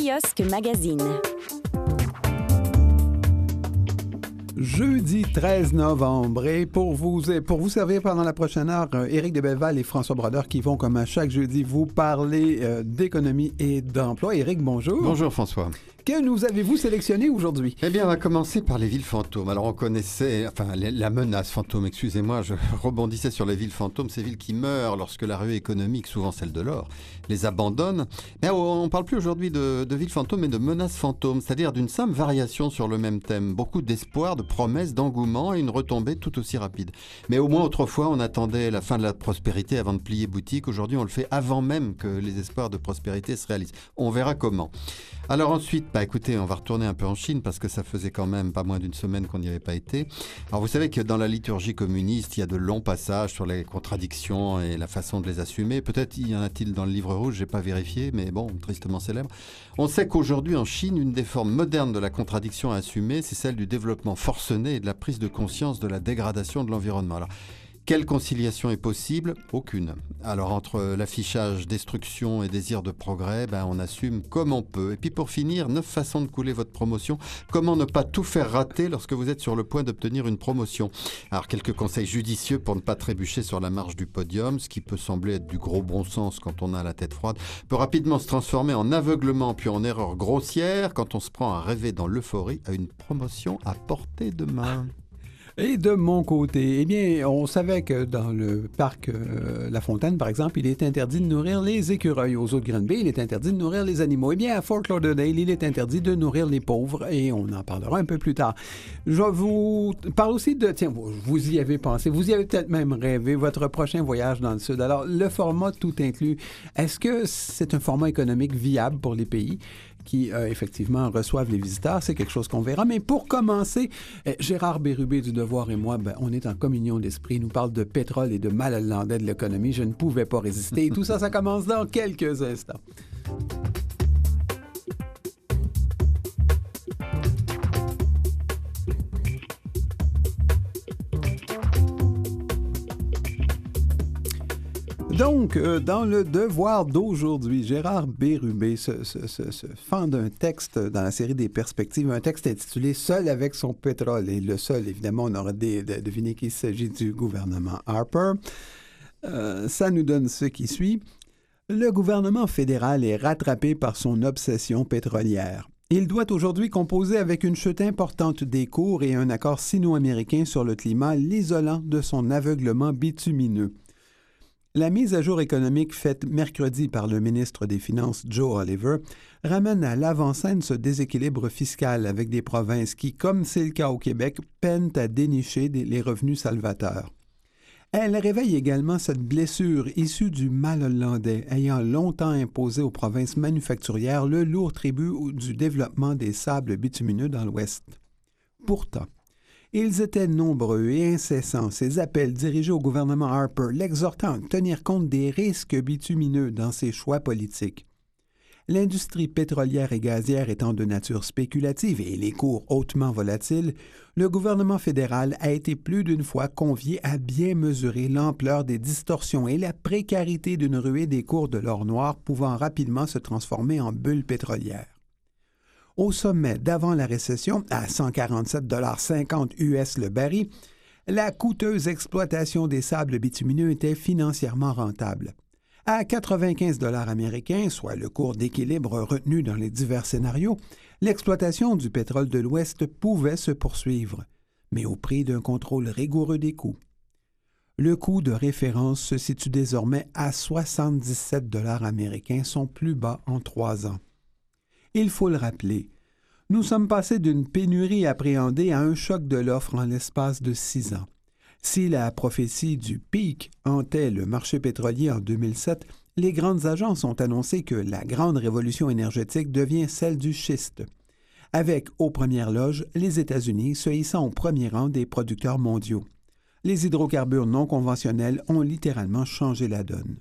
Kiosque Magazine. Jeudi 13 novembre, et pour vous servir pendant la prochaine heure, Éric de Belleval et François Brodeur qui vont, comme à chaque jeudi, vous parler d'économie et d'emploi. Éric, bonjour. Bonjour François. Que nous avez-vous sélectionné aujourd'hui? Eh bien, on va commencer par les villes fantômes. Alors, on connaissait, la menace fantôme, excusez-moi, je rebondissais sur les villes fantômes, ces villes qui meurent lorsque la ruée économique, souvent celle de l'or, les abandonne. Mais on ne parle plus aujourd'hui de villes fantômes, mais de menaces fantômes, c'est-à-dire d'une simple variation sur le même thème. Beaucoup d'espoir, de promesses, d'engouement et une retombée tout aussi rapide. Mais au moins, autrefois, on attendait la fin de la prospérité avant de plier boutique. Aujourd'hui, on le fait avant même que les espoirs de prospérité se réalisent. On verra comment. Alors ensuite, écoutez, on va retourner un peu en Chine parce que ça faisait quand même pas moins d'une semaine qu'on n'y avait pas été. Alors vous savez que dans la liturgie communiste, il y a de longs passages sur les contradictions et la façon de les assumer. Peut-être y en a-t-il dans le livre rouge, j'ai pas vérifié, mais bon, tristement célèbre. On sait qu'aujourd'hui en Chine, une des formes modernes de la contradiction à assumer, c'est celle du développement forcené et de la prise de conscience de la dégradation de l'environnement. Alors, quelle conciliation est possible? Aucune. Alors entre l'affichage destruction et désir de progrès, on assume comme on peut. Et puis pour finir, 9 façons de couler votre promotion. Comment ne pas tout faire rater lorsque vous êtes sur le point d'obtenir une promotion? Alors quelques conseils judicieux pour ne pas trébucher sur la marche du podium, ce qui peut sembler être du gros bon sens quand on a la tête froide, peut rapidement se transformer en aveuglement puis en erreur grossière quand on se prend à rêver dans l'euphorie à une promotion à portée de main. Et de mon côté, eh bien, on savait que dans le parc La Fontaine, par exemple, il est interdit de nourrir les écureuils. Aux eaux de Granby, il est interdit de nourrir les animaux. Eh bien, à Fort Lauderdale, il est interdit de nourrir les pauvres, et on en parlera un peu plus tard. Je vous parle aussi de... Tiens, vous y avez pensé, vous y avez peut-être même rêvé, votre prochain voyage dans le Sud. Alors, le format tout inclus, est-ce que c'est un format économique viable pour les pays qui, effectivement, reçoivent les visiteurs? C'est quelque chose qu'on verra. Mais pour commencer, Gérard Bérubé du Devoir et moi, on est en communion d'esprit. Il nous parle de pétrole et de mal hollandais de l'économie. Je ne pouvais pas résister. Et tout ça, ça commence dans quelques instants. Donc, dans le Devoir d'aujourd'hui, Gérard Bérubé se fend d'un texte dans la série des Perspectives, un texte intitulé « Seul avec son pétrole ». Et le seul, évidemment, on aurait deviné qu'il s'agit du gouvernement Harper. Ça nous donne ce qui suit. Le gouvernement fédéral est rattrapé par son obsession pétrolière. Il doit aujourd'hui composer avec une chute importante des cours et un accord sino-américain sur le climat l'isolant de son aveuglement bitumineux. La mise à jour économique faite mercredi par le ministre des Finances, Joe Oliver, ramène à l'avant-scène ce déséquilibre fiscal avec des provinces qui, comme c'est le cas au Québec, peinent à dénicher les revenus salvateurs. Elle réveille également cette blessure issue du mal hollandais ayant longtemps imposé aux provinces manufacturières le lourd tribut du développement des sables bitumineux dans l'Ouest. Pourtant, ils étaient nombreux et incessants, ces appels dirigés au gouvernement Harper, l'exhortant à tenir compte des risques bitumineux dans ses choix politiques. L'industrie pétrolière et gazière étant de nature spéculative et les cours hautement volatiles, le gouvernement fédéral a été plus d'une fois convié à bien mesurer l'ampleur des distorsions et la précarité d'une ruée des cours de l'or noir pouvant rapidement se transformer en bulle pétrolière. Au sommet d'avant la récession, à 147,50 US le baril, la coûteuse exploitation des sables bitumineux était financièrement rentable. À 95 $ américains, soit le cours d'équilibre retenu dans les divers scénarios, l'exploitation du pétrole de l'Ouest pouvait se poursuivre, mais au prix d'un contrôle rigoureux des coûts. Le coût de référence se situe désormais à 77 $ américains, son plus bas en 3 ans. Il faut le rappeler, nous sommes passés d'une pénurie appréhendée à un choc de l'offre en l'espace de 6 ans. Si la prophétie du pic hantait le marché pétrolier en 2007, les grandes agences ont annoncé que la grande révolution énergétique devient celle du schiste, avec, aux premières loges, les États-Unis se hissant au premier rang des producteurs mondiaux. Les hydrocarbures non conventionnels ont littéralement changé la donne.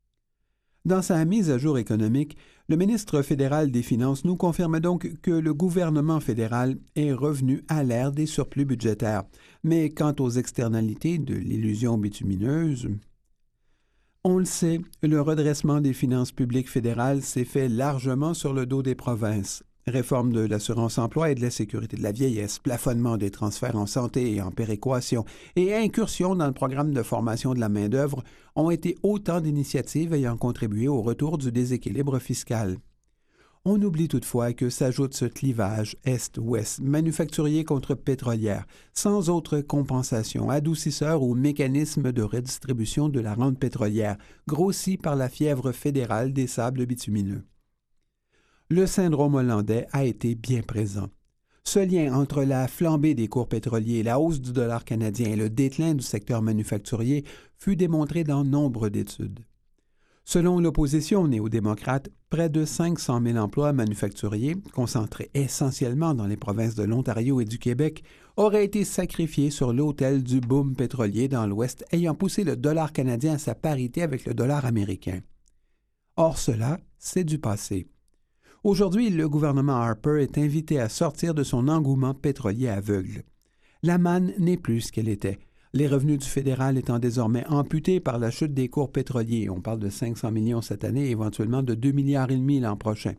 Dans sa mise à jour économique, le ministre fédéral des Finances nous confirme donc que le gouvernement fédéral est revenu à l'ère des surplus budgétaires. Mais quant aux externalités de l'illusion bitumineuse, On le sait, le redressement des finances publiques fédérales s'est fait largement sur le dos des provinces. Réforme de l'assurance-emploi et de la sécurité de la vieillesse, plafonnement des transferts en santé et en péréquation et incursion dans le programme de formation de la main-d'œuvre ont été autant d'initiatives ayant contribué au retour du déséquilibre fiscal. On oublie toutefois que s'ajoute ce clivage Est-Ouest, manufacturier contre pétrolière, sans autre compensation, adoucisseur ou mécanisme de redistribution de la rente pétrolière, grossi par la fièvre fédérale des sables bitumineux. Le syndrome hollandais a été bien présent. Ce lien entre la flambée des cours pétroliers, la hausse du dollar canadien et le déclin du secteur manufacturier fut démontré dans nombre d'études. Selon l'opposition néo-démocrate, près de 500 000 emplois manufacturiers, concentrés essentiellement dans les provinces de l'Ontario et du Québec, auraient été sacrifiés sur l'autel du boom pétrolier dans l'Ouest ayant poussé le dollar canadien à sa parité avec le dollar américain. Or cela, c'est du passé. Aujourd'hui, le gouvernement Harper est invité à sortir de son engouement pétrolier aveugle. La manne n'est plus ce qu'elle était. Les revenus du fédéral étant désormais amputés par la chute des cours pétroliers. On parle de 500 millions cette année et éventuellement de 2,5 milliards l'an prochain.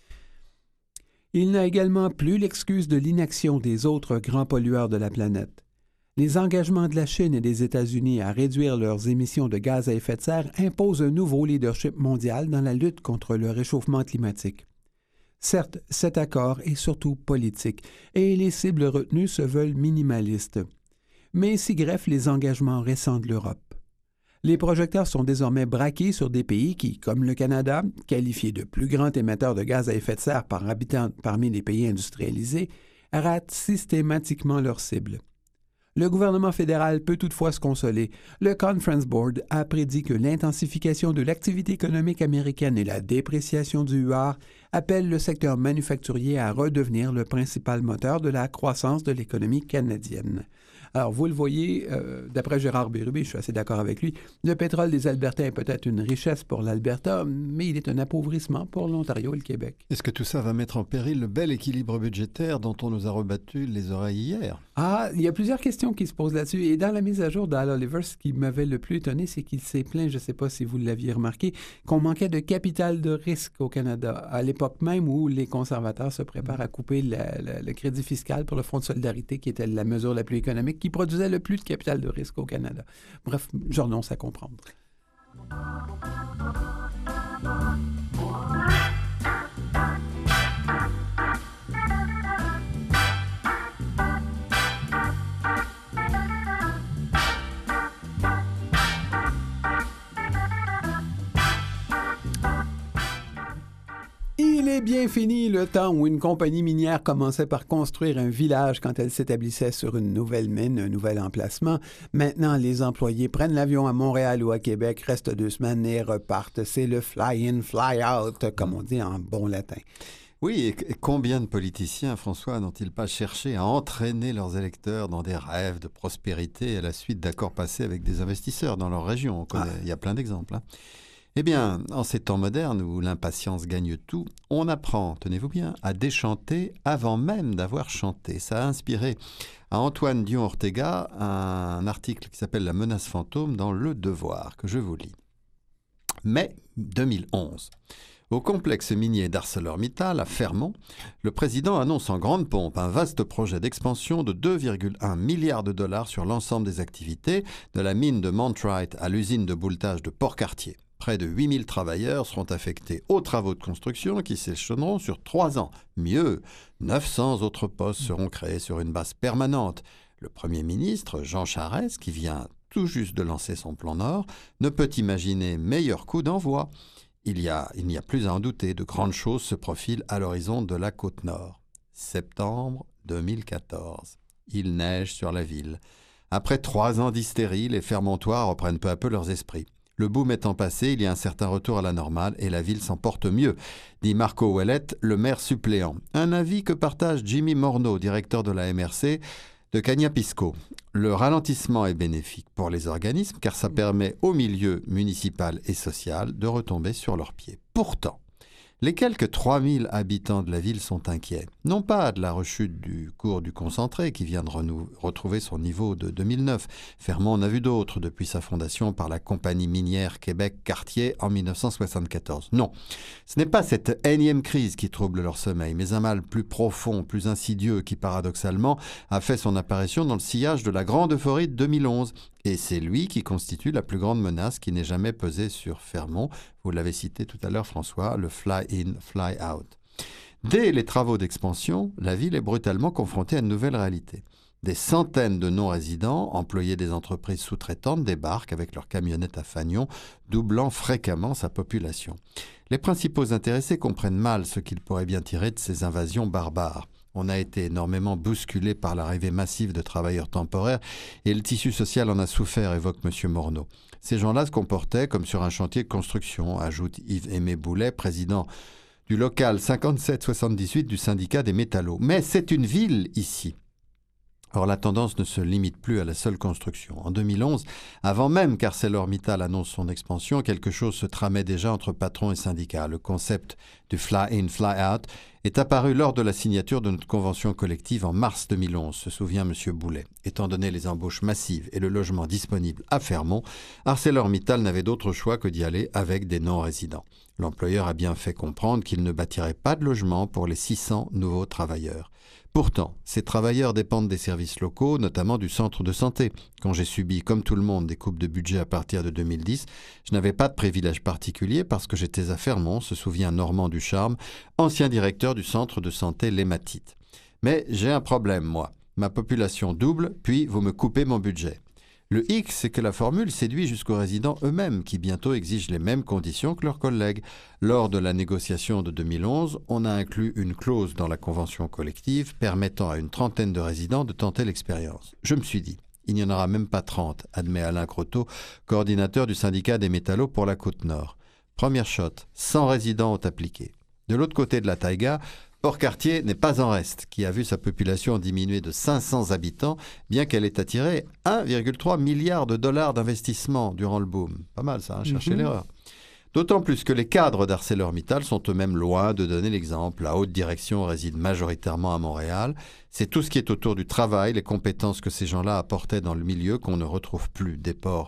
Il n'a également plus l'excuse de l'inaction des autres grands pollueurs de la planète. Les engagements de la Chine et des États-Unis à réduire leurs émissions de gaz à effet de serre imposent un nouveau leadership mondial dans la lutte contre le réchauffement climatique. Certes, cet accord est surtout politique et les cibles retenues se veulent minimalistes. Mais s'y greffent les engagements récents de l'Europe. Les projecteurs sont désormais braqués sur des pays qui, comme le Canada, qualifié de plus grand émetteur de gaz à effet de serre par habitant parmi les pays industrialisés, ratent systématiquement leurs cibles. Le gouvernement fédéral peut toutefois se consoler. Le Conference Board a prédit que l'intensification de l'activité économique américaine et la dépréciation du yuan appellent le secteur manufacturier à redevenir le principal moteur de la croissance de l'économie canadienne. Alors, vous le voyez, d'après Gérard Bérubé, je suis assez d'accord avec lui, le pétrole des Albertains est peut-être une richesse pour l'Alberta, mais il est un appauvrissement pour l'Ontario et le Québec. Est-ce que tout ça va mettre en péril le bel équilibre budgétaire dont on nous a rebattu les oreilles hier? Ah, il y a plusieurs questions qui se posent là-dessus. Et dans la mise à jour d'Al Oliver, ce qui m'avait le plus étonné, c'est qu'il s'est plaint, je ne sais pas si vous l'aviez remarqué, qu'on manquait de capital de risque au Canada, à l'époque même où les conservateurs se préparent à couper le crédit fiscal pour le Fonds de solidarité, qui était la mesure la plus économique, qui produisait le plus de capital de risque au Canada. Bref, je renonce à comprendre. Il est bien fini le temps où une compagnie minière commençait par construire un village quand elle s'établissait sur une nouvelle mine, un nouvel emplacement. Maintenant, les employés prennent l'avion à Montréal ou à Québec, restent 2 semaines et repartent. C'est le fly-in, fly-out, comme on dit en bon latin. Oui, et combien de politiciens, François, n'ont-ils pas cherché à entraîner leurs électeurs dans des rêves de prospérité à la suite d'accords passés avec des investisseurs dans leur région? Il y a plein d'exemples. Eh bien, en ces temps modernes où l'impatience gagne tout, on apprend, tenez-vous bien, à déchanter avant même d'avoir chanté. Ça a inspiré à Antoine Dion-Ortega un article qui s'appelle « La menace fantôme » dans Le Devoir, que je vous lis. Mai 2011. Au complexe minier d'ArcelorMittal à Fermont, le président annonce en grande pompe un vaste projet d'expansion de 2,1 milliards de dollars sur l'ensemble des activités, de la mine de Montwright à l'usine de bouletage de Port-Cartier. Près de 8000 travailleurs seront affectés aux travaux de construction qui s'échelonneront sur 3 ans. Mieux, 900 autres postes seront créés sur une base permanente. Le Premier ministre, Jean Charest, qui vient tout juste de lancer son plan Nord, ne peut imaginer meilleur coup d'envoi. Il n'y a plus à en douter, de grandes choses se profilent à l'horizon de la côte nord. Septembre 2014. Il neige sur la ville. Après 3 ans d'hystérie, les Fermontois reprennent peu à peu leurs esprits. Le boom étant passé, il y a un certain retour à la normale et la ville s'en porte mieux, dit Marco Ouellette, le maire suppléant. Un avis que partage Jimmy Morneau, directeur de la MRC de Cagnapisco. Le ralentissement est bénéfique pour les organismes car ça permet au milieu municipal et social de retomber sur leurs pieds. Pourtant, Les quelques 3000 habitants de la ville sont inquiets. Non pas de la rechute du cours du concentré qui vient de retrouver son niveau de 2009. Fermont en a vu d'autres depuis sa fondation par la compagnie minière Québec-Cartier en 1974. Non, ce n'est pas cette énième crise qui trouble leur sommeil, mais un mal plus profond, plus insidieux qui paradoxalement a fait son apparition dans le sillage de la grande euphorie de 2011. Et c'est lui qui constitue la plus grande menace qui n'ait jamais pesé sur Fermont. Vous l'avez cité tout à l'heure, François, le fly-in, fly-out. Dès les travaux d'expansion, la ville est brutalement confrontée à une nouvelle réalité. Des centaines de non-résidents, employés des entreprises sous-traitantes, débarquent avec leurs camionnettes à fanion, doublant fréquemment sa population. Les principaux intéressés comprennent mal ce qu'ils pourraient bien tirer de ces invasions barbares. On a été énormément bousculé par l'arrivée massive de travailleurs temporaires et le tissu social en a souffert, évoque M. Morneau. Ces gens-là se comportaient comme sur un chantier de construction, ajoute Yves-Aimé Boulet, président du local 5778 du syndicat des métallos. Mais c'est une ville ici. Or, la tendance ne se limite plus à la seule construction. En 2011, avant même qu'ArcelorMittal annonce son expansion, quelque chose se tramait déjà entre patrons et syndicats. Le concept du fly-in, fly-out est apparu lors de la signature de notre convention collective en mars 2011, se souvient M. Boulet. Étant donné les embauches massives et le logement disponible à Fermont, ArcelorMittal n'avait d'autre choix que d'y aller avec des non-résidents. L'employeur a bien fait comprendre qu'il ne bâtirait pas de logement pour les 600 nouveaux travailleurs. Pourtant, ces travailleurs dépendent des services locaux, notamment du centre de santé. Quand j'ai subi, comme tout le monde, des coupes de budget à partir de 2010, je n'avais pas de privilège particulier parce que j'étais à Fermont, se souvient Normand Ducharme, ancien directeur du centre de santé L'Hématite. Mais j'ai un problème, moi. Ma population double, puis vous me coupez mon budget. Le hic, c'est que la formule séduit jusqu'aux résidents eux-mêmes, qui bientôt exigent les mêmes conditions que leurs collègues. Lors de la négociation de 2011, on a inclus une clause dans la convention collective permettant à une trentaine de résidents de tenter l'expérience. Je me suis dit, il n'y en aura même pas 30, admet Alain Croteau, coordinateur du syndicat des métallos pour la Côte-Nord. Première shot, 100 résidents ont appliqué. De l'autre côté de la taïga, Port-Cartier n'est pas en reste, qui a vu sa population diminuer de 500 habitants, bien qu'elle ait attiré 1,3 milliard de dollars d'investissement durant le boom. Pas mal ça, cherchez l'erreur. D'autant plus que les cadres d'ArcelorMittal sont eux-mêmes loin de donner l'exemple. La haute direction réside majoritairement à Montréal. C'est tout ce qui est autour du travail, les compétences que ces gens-là apportaient dans le milieu qu'on ne retrouve plus, déplore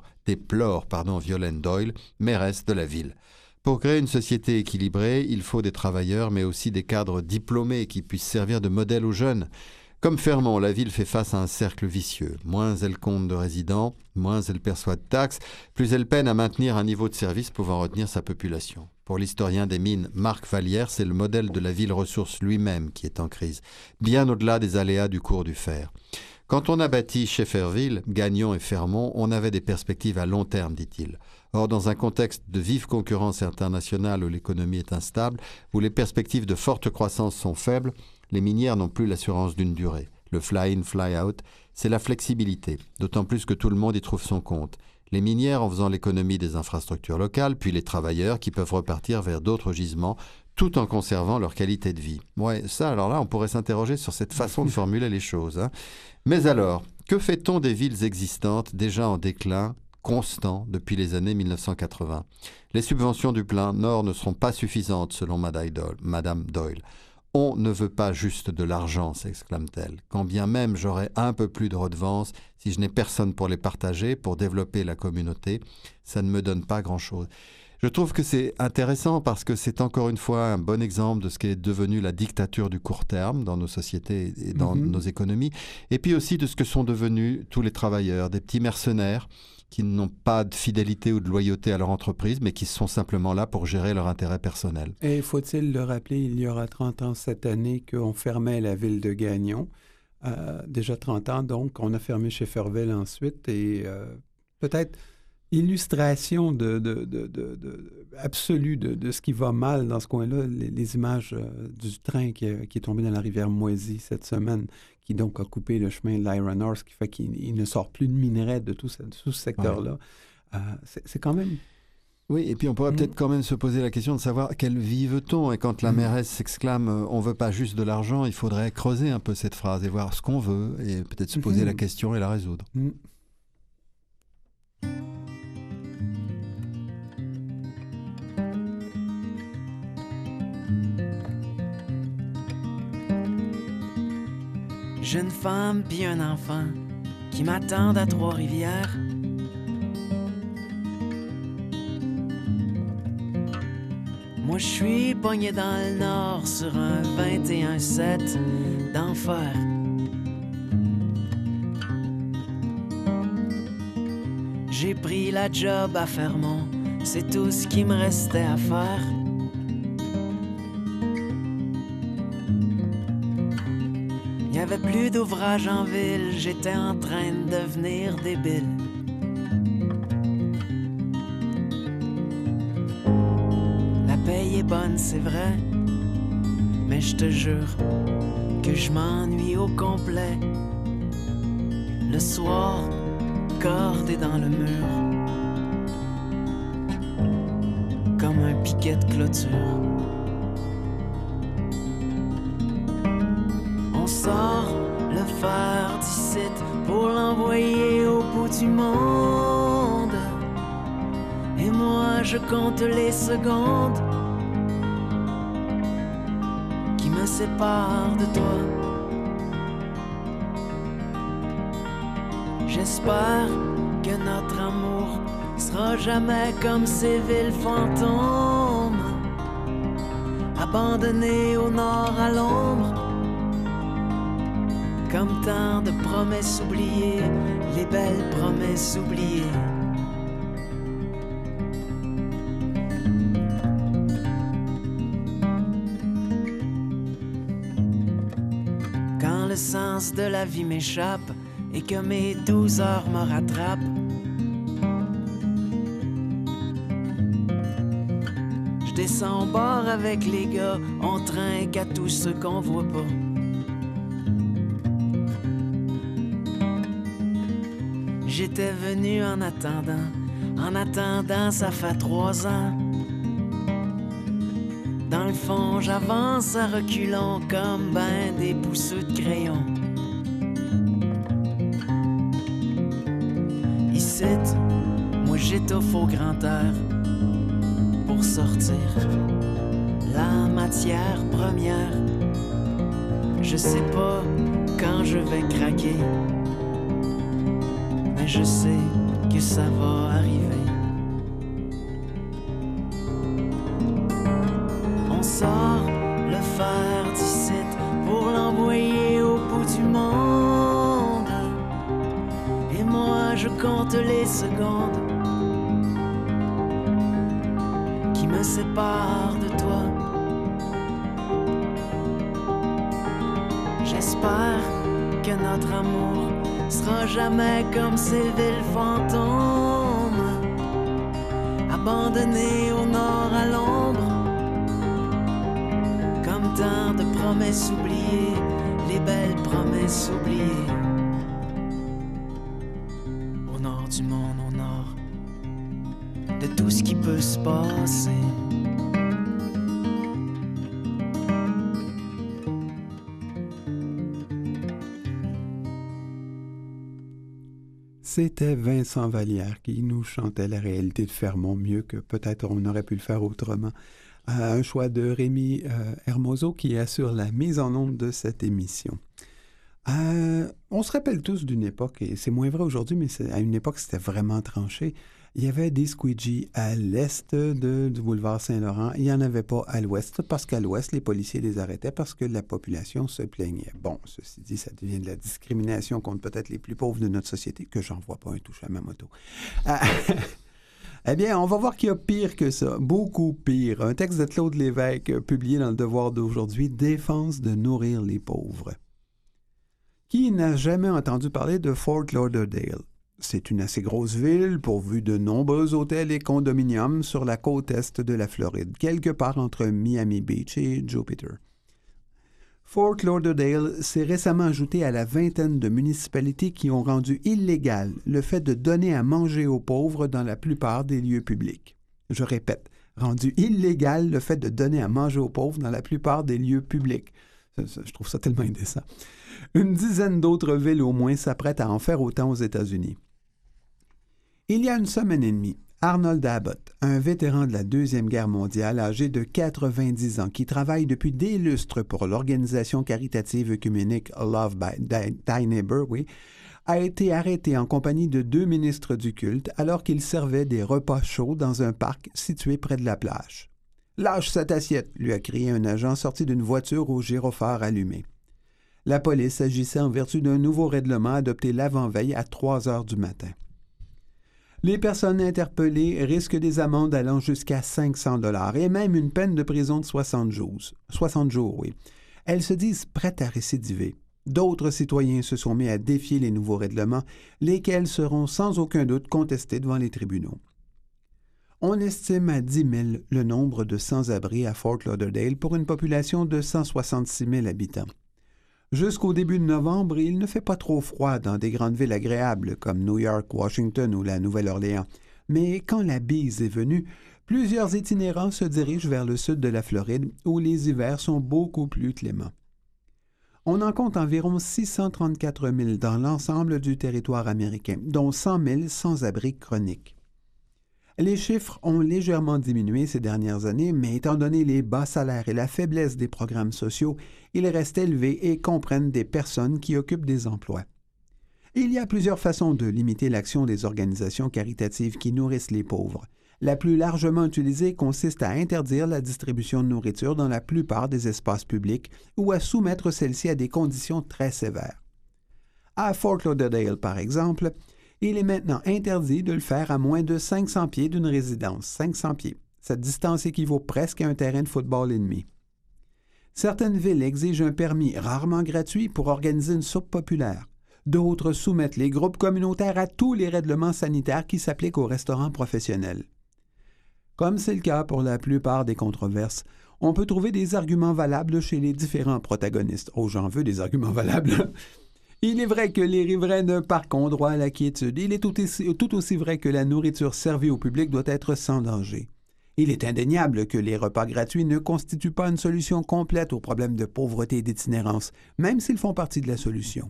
Violaine Doyle, mairesse de la ville. Pour créer une société équilibrée, il faut des travailleurs, mais aussi des cadres diplômés qui puissent servir de modèle aux jeunes. Comme Fermont, la ville fait face à un cercle vicieux. Moins elle compte de résidents, moins elle perçoit de taxes, plus elle peine à maintenir un niveau de service pouvant retenir sa population. Pour l'historien des mines Marc Vallière, c'est le modèle de la ville ressource lui-même qui est en crise, bien au-delà des aléas du cours du fer. Quand on a bâti Schefferville, Gagnon et Fermont, on avait des perspectives à long terme, dit-il. Or, dans un contexte de vive concurrence internationale où l'économie est instable, où les perspectives de forte croissance sont faibles, les minières n'ont plus l'assurance d'une durée. Le fly-in, fly-out, c'est la flexibilité, d'autant plus que tout le monde y trouve son compte. Les minières en faisant l'économie des infrastructures locales, puis les travailleurs qui peuvent repartir vers d'autres gisements, tout en conservant leur qualité de vie. Ouais, ça, alors là, on pourrait s'interroger sur cette façon de formuler les choses. Mais alors, que fait-on des villes existantes déjà en déclin constant depuis les années 1980 ? Les subventions du plein Nord ne seront pas suffisantes, selon Madame Doyle. On ne veut pas juste de l'argent, s'exclame-t-elle. Quand bien même j'aurai un peu plus de redevances, si je n'ai personne pour les partager, pour développer la communauté, ça ne me donne pas grand-chose. Je trouve que c'est intéressant parce que c'est encore une fois un bon exemple de ce qui est devenu la dictature du court terme dans nos sociétés et dans nos économies, et puis aussi de ce que sont devenus tous les travailleurs, des petits mercenaires qui n'ont pas de fidélité ou de loyauté à leur entreprise, mais qui sont simplement là pour gérer leur intérêt personnel. Et faut-il le rappeler, il y aura 30 ans cette année qu'on fermait la ville de Gagnon. Déjà 30 ans, donc, on a fermé Schefferville ensuite. Et peut-être illustration absolue de ce qui va mal dans ce coin-là, les images du train qui est tombé dans la rivière Moisy cette semaine, qui donc a coupé le chemin de l'Iron Ore, ce qui fait qu'il ne sort plus de minerais de tout ce secteur-là. Ouais. C'est quand même... Oui, et puis on pourrait peut-être quand même se poser la question de savoir quelle vie veut-on. Et quand la mairesse s'exclame « on veut pas juste de l'argent », il faudrait creuser un peu cette phrase et voir ce qu'on veut et peut-être se poser la question et la résoudre. J'ai une femme puis un enfant qui m'attendent à Trois-Rivières. Moi je suis pogné dans le nord sur un 21-7 d'enfer. J'ai pris la job à Fermont, c'est tout ce qui me restait à faire. Il y avait plus d'ouvrage en ville, j'étais en train de devenir débile. La paye est bonne, c'est vrai, mais je te jure que je m'ennuie au complet. Le soir, cordé dans le mur, comme un piquet de clôture. On sort le fer d'ici pour l'envoyer au bout du monde. Et moi je compte les secondes qui me séparent de toi. J'espère que notre amour sera jamais comme ces villes fantômes, abandonnées au nord à l'ombre, comme tant de promesses oubliées, les belles promesses oubliées. Quand le sens de la vie m'échappe et que mes 12 heures me rattrapent, je descends au bord avec les gars, on trinque à tous ceux qu'on voit pas. J'étais venu en attendant ça fait 3 ans. Dans le fond j'avance à reculons comme ben des pousseux de crayon. Moi j'étouffe au grand air pour sortir la matière première. Je sais pas quand je vais craquer, mais je sais que ça va arriver. On sort le fer d'ici pour l'envoyer au bout du monde. Et moi je compte les secondes qui me séparent de toi. J'espère que notre amour sera jamais comme ces villes fantômes, abandonnées au nord à l'ombre, comme tant de promesses oubliées, les belles promesses oubliées. Au nord du monde, au nord de tout ce qui peut se passer. C'était Vincent Vallière qui nous chantait la réalité de Fermont mieux que peut-être on aurait pu le faire autrement. Un choix de Rémi Hermoso qui assure la mise en onde de cette émission. On se rappelle tous d'une époque, et c'est moins vrai aujourd'hui, mais à une époque c'était vraiment tranché. Il y avait des squeegees à l'est du boulevard Saint-Laurent. Il n'y en avait pas à l'ouest, parce qu'à l'ouest, les policiers les arrêtaient parce que la population se plaignait. Bon, ceci dit, ça devient de la discrimination contre peut-être les plus pauvres de notre société, que j'en vois pas un touche à ma moto. Eh bien, on va voir qu'il y a pire que ça, beaucoup pire. Un texte de Claude Lévesque, publié dans Le Devoir d'aujourd'hui, « Défense de nourrir les pauvres ». Qui n'a jamais entendu parler de Fort Lauderdale? C'est une assez grosse ville pourvue de nombreux hôtels et condominiums sur la côte est de la Floride, quelque part entre Miami Beach et Jupiter. Fort Lauderdale s'est récemment ajouté à la vingtaine de municipalités qui ont rendu illégal le fait de donner à manger aux pauvres dans la plupart des lieux publics. Je répète, rendu illégal le fait de donner à manger aux pauvres dans la plupart des lieux publics. Je trouve ça tellement indécent. Une dizaine d'autres villes au moins s'apprêtent à en faire autant aux États-Unis. Il y a une semaine et demie, Arnold Abbott, un vétéran de la Deuxième Guerre mondiale âgé de 90 ans qui travaille depuis des lustres pour l'organisation caritative œcuménique Love Thy Neighbor, a été arrêté en compagnie de 2 ministres du culte alors qu'il servait des repas chauds dans un parc situé près de la plage. « Lâche cette assiette !» lui a crié un agent sorti d'une voiture au gyrophare allumé. La police agissait en vertu d'un nouveau règlement adopté l'avant-veille à 3 heures du matin. Les personnes interpellées risquent des amendes allant jusqu'à 500 $ et même une peine de prison de 60 jours. 60 jours, oui. Elles se disent prêtes à récidiver. D'autres citoyens se sont mis à défier les nouveaux règlements, lesquels seront sans aucun doute contestés devant les tribunaux. On estime à 10 000 le nombre de sans-abri à Fort Lauderdale pour une population de 166 000 habitants. Jusqu'au début de novembre, il ne fait pas trop froid dans des grandes villes agréables comme New York, Washington ou la Nouvelle-Orléans. Mais quand la bise est venue, plusieurs itinérants se dirigent vers le sud de la Floride où les hivers sont beaucoup plus cléments. On en compte environ 634 000 dans l'ensemble du territoire américain, dont 100 000 sans-abri chroniques. Les chiffres ont légèrement diminué ces dernières années, mais étant donné les bas salaires et la faiblesse des programmes sociaux, ils restent élevés et comprennent des personnes qui occupent des emplois. Il y a plusieurs façons de limiter l'action des organisations caritatives qui nourrissent les pauvres. La plus largement utilisée consiste à interdire la distribution de nourriture dans la plupart des espaces publics ou à soumettre celle-ci à des conditions très sévères. À Fort Lauderdale, par exemple, il est maintenant interdit de le faire à moins de 500 pieds d'une résidence. 500 pieds. Cette distance équivaut presque à un terrain de football et demi. Certaines villes exigent un permis rarement gratuit pour organiser une soupe populaire. D'autres soumettent les groupes communautaires à tous les règlements sanitaires qui s'appliquent aux restaurants professionnels. Comme c'est le cas pour la plupart des controverses, on peut trouver des arguments valables chez les différents protagonistes. Oh, j'en veux des arguments valables! Il est vrai que les riverains d'un parc ont droit à la quiétude. Il est tout aussi vrai que la nourriture servie au public doit être sans danger. Il est indéniable que les repas gratuits ne constituent pas une solution complète aux problèmes de pauvreté et d'itinérance, même s'ils font partie de la solution.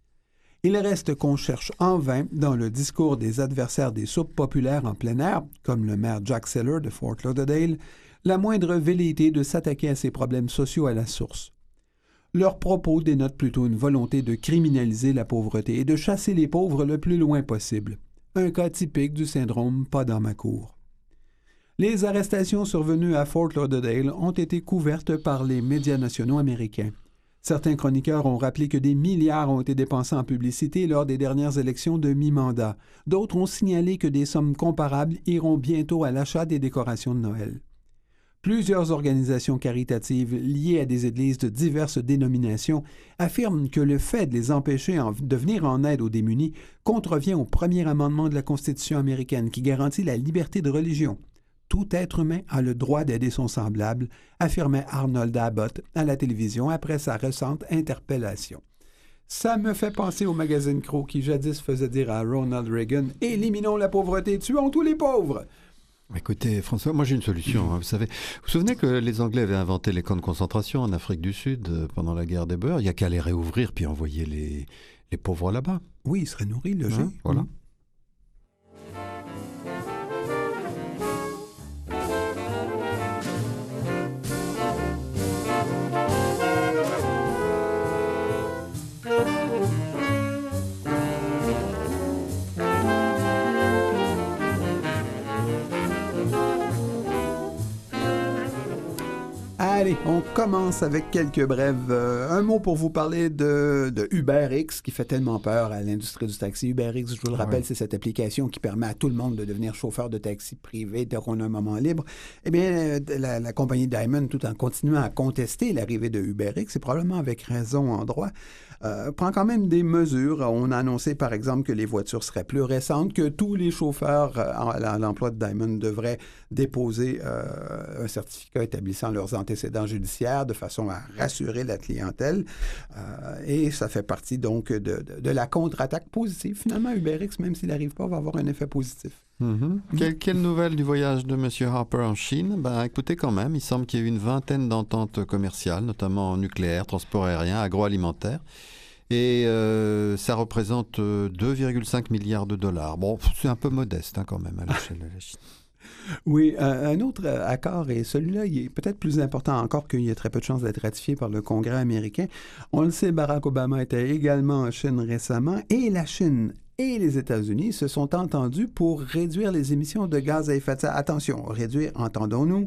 Il reste qu'on cherche en vain, dans le discours des adversaires des soupes populaires en plein air, comme le maire Jack Seller de Fort Lauderdale, la moindre velléité de s'attaquer à ces problèmes sociaux à la source. Leurs propos dénotent plutôt une volonté de criminaliser la pauvreté et de chasser les pauvres le plus loin possible. Un cas typique du syndrome « pas dans ma cour ». Les arrestations survenues à Fort Lauderdale ont été couvertes par les médias nationaux américains. Certains chroniqueurs ont rappelé que des milliards ont été dépensés en publicité lors des dernières élections de mi-mandat. D'autres ont signalé que des sommes comparables iront bientôt à l'achat des décorations de Noël. Plusieurs organisations caritatives liées à des églises de diverses dénominations affirment que le fait de les empêcher de venir en aide aux démunis contrevient au premier amendement de la Constitution américaine qui garantit la liberté de religion. Tout être humain a le droit d'aider son semblable, affirmait Arnold Abbott à la télévision après sa récente interpellation. Ça me fait penser au magazine Crow qui jadis faisait dire à Ronald Reagan « Éliminons la pauvreté, tuons tous les pauvres !» Écoutez, François, moi j'ai une solution. Hein, vous savez, vous vous souvenez que les Anglais avaient inventé les camps de concentration en Afrique du Sud pendant la guerre des Beurs. Il n'y a qu'à les réouvrir puis envoyer les pauvres là-bas. Oui, ils seraient nourris, logique. Hein, voilà. Allez, on commence avec quelques brèves. Un mot pour vous parler de UberX qui fait tellement peur à l'industrie du taxi. UberX, je vous le rappelle, c'est cette application qui permet à tout le monde de devenir chauffeur de taxi privé dès qu'on a un moment libre. Eh bien, la compagnie Diamond, tout en continuant à contester l'arrivée de UberX, c'est probablement avec raison en droit, prend quand même des mesures. On a annoncé, par exemple, que les voitures seraient plus récentes, que tous les chauffeurs à l'emploi de Diamond devraient déposer un certificat établissant leurs antécédents judiciaires de façon à rassurer la clientèle. Et ça fait partie donc de la contre-attaque positive. Finalement, UberX, même s'il n'arrive pas, va avoir un effet positif. Quelle nouvelle du voyage de M. Harper en Chine? Écoutez quand même, il semble qu'il y ait eu une vingtaine d'ententes commerciales, notamment en nucléaire, transport aérien, agroalimentaire. Et ça représente 2,5 milliards de dollars. Bon, c'est un peu modeste quand même à l'échelle de la Chine. Oui, un autre accord, et celui-là, il est peut-être plus important encore qu'il y a très peu de chances d'être ratifié par le Congrès américain. On le sait, Barack Obama était également en Chine récemment, et la Chine et les États-Unis se sont entendus pour réduire les émissions de gaz à effet de serre. Attention, réduire, entendons-nous.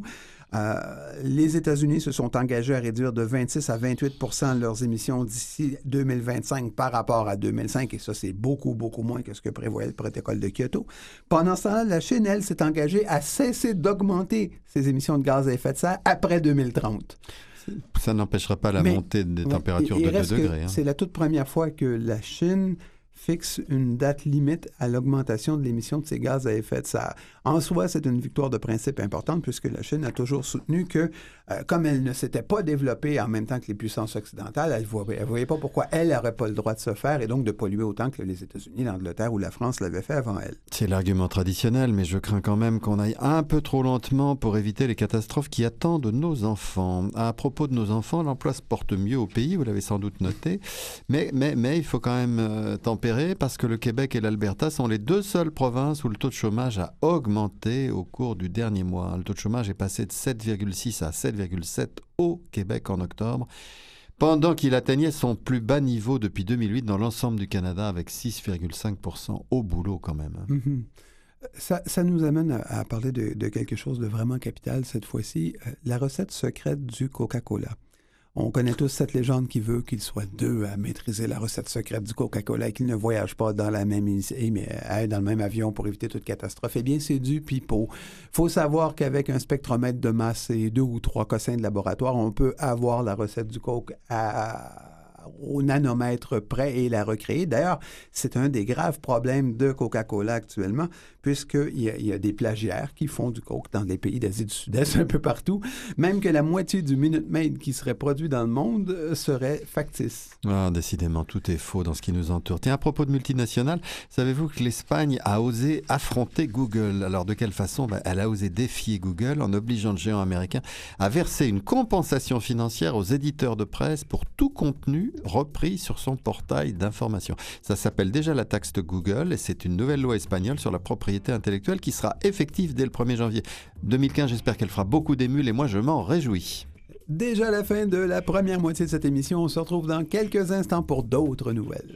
Les États-Unis se sont engagés à réduire de 26 à 28 % leurs émissions d'ici 2025 par rapport à 2005, et ça, c'est beaucoup, beaucoup moins que ce que prévoyait le protocole de Kyoto. Pendant ce temps-là, la Chine, elle, s'est engagée à cesser d'augmenter ses émissions de gaz à effet de serre après 2030. Ça n'empêchera pas la montée des températures de 2 degrés. C'est la toute première fois que la Chine fixe une date limite à l'augmentation de l'émission de ces gaz à effet de serre. En soi, c'est une victoire de principe importante puisque la Chine a toujours soutenu que, comme elle ne s'était pas développée en même temps que les puissances occidentales, elle ne voyait pas pourquoi elle n'aurait pas le droit de se faire et donc de polluer autant que les États-Unis, l'Angleterre ou la France l'avaient fait avant elle. C'est l'argument traditionnel, mais je crains quand même qu'on aille un peu trop lentement pour éviter les catastrophes qui attendent nos enfants. À propos de nos enfants, l'emploi se porte mieux au pays, vous l'avez sans doute noté, mais il faut quand même tempérer parce que le Québec et l'Alberta sont les 2 seules provinces où le taux de chômage a augmenté au cours du dernier mois. Le taux de chômage est passé de 7,6 à 7,7 au Québec en octobre, pendant qu'il atteignait son plus bas niveau depuis 2008 dans l'ensemble du Canada avec 6,5 % au boulot quand même. Mm-hmm. Ça nous amène à parler de quelque chose de vraiment capital cette fois-ci, la recette secrète du Coca-Cola. On connaît tous cette légende qui veut qu'ils soient 2 à maîtriser la recette secrète du Coca-Cola et qu'ils ne voyagent pas dans le même avion pour éviter toute catastrophe. Eh bien, c'est du pipeau. Il faut savoir qu'avec un spectromètre de masse et 2 ou 3 cossins de laboratoire, on peut avoir la recette du Coke au nanomètre près et la recréer. D'ailleurs, c'est un des graves problèmes de Coca-Cola actuellement, puisqu'il y a des plagiaires qui font du Coke dans des pays d'Asie du Sud-Est un peu partout, même que la moitié du Minute Maid qui serait produit dans le monde serait factice. Ah, décidément, tout est faux dans ce qui nous entoure. Tiens, à propos de multinationales, savez-vous que l'Espagne a osé affronter Google? Alors, de quelle façon? Elle a osé défier Google en obligeant le géant américain à verser une compensation financière aux éditeurs de presse pour tout contenu repris sur son portail d'information. Ça s'appelle déjà la taxe de Google et c'est une nouvelle loi espagnole sur la propriété intellectuelle qui sera effective dès le 1er janvier 2015. J'espère qu'elle fera beaucoup d'émules et moi je m'en réjouis. Déjà la fin de la première moitié de cette émission. On se retrouve dans quelques instants pour d'autres nouvelles.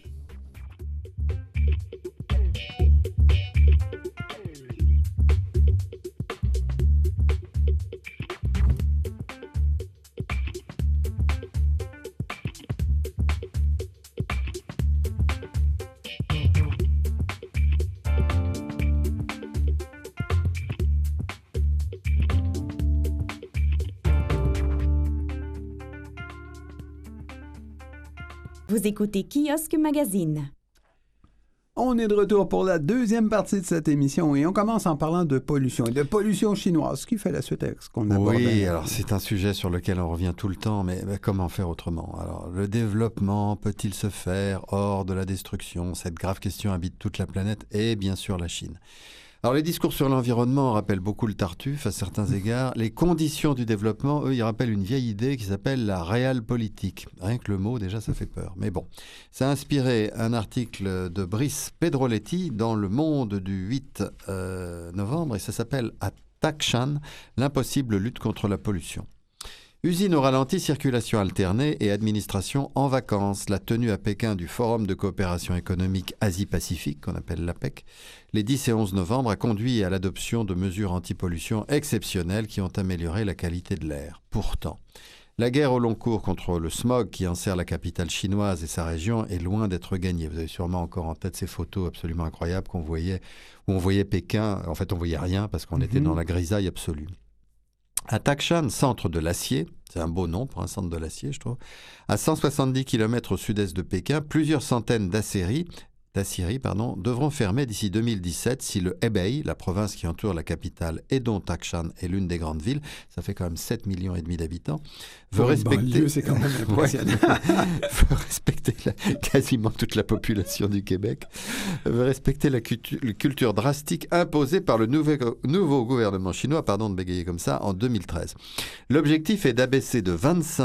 Vous écoutez Kiosque Magazine. On est de retour pour la deuxième partie de cette émission et on commence en parlant de pollution et de pollution chinoise, ce qui fait la suite avec ce qu'on aborde. Oui, alors c'est un sujet sur lequel on revient tout le temps, mais comment faire autrement? Alors, le développement peut-il se faire hors de la destruction? Cette grave question habite toute la planète et bien sûr la Chine. Alors les discours sur l'environnement rappellent beaucoup le Tartuffe à certains égards. Les conditions du développement, eux, ils rappellent une vieille idée qui s'appelle la realpolitik. Rien que le mot, déjà, ça fait peur. Mais bon, ça a inspiré un article de Brice Pedroletti dans Le Monde du 8 novembre et ça s'appelle « À Takshan, l'impossible lutte contre la pollution ». Usine au ralenti, circulation alternée et administration en vacances. La tenue à Pékin du Forum de coopération économique Asie-Pacifique, qu'on appelle l'APEC, les 10 et 11 novembre, a conduit à l'adoption de mesures anti-pollution exceptionnelles qui ont amélioré la qualité de l'air. Pourtant, la guerre au long cours contre le smog qui enserre la capitale chinoise et sa région est loin d'être gagnée. Vous avez sûrement encore en tête ces photos absolument incroyables où on voyait Pékin. En fait, on voyait rien parce qu'on était dans la grisaille absolue. À Takshan, centre de l'acier, c'est un beau nom pour un centre de l'acier, je trouve, à 170 km au sud-est de Pékin, plusieurs centaines d'aceries, d'Assyrie, devront fermer d'ici 2017 si le Hebei, la province qui entoure la capitale et dont Takshan est l'une des grandes villes, ça fait quand même 7,5 millions d'habitants, veut respecter... c'est quand même impressionnant. veut respecter quasiment toute la population du Québec, veut respecter la culture drastique imposée par le nouveau gouvernement chinois, de bégayer comme ça, en 2013. L'objectif est d'abaisser de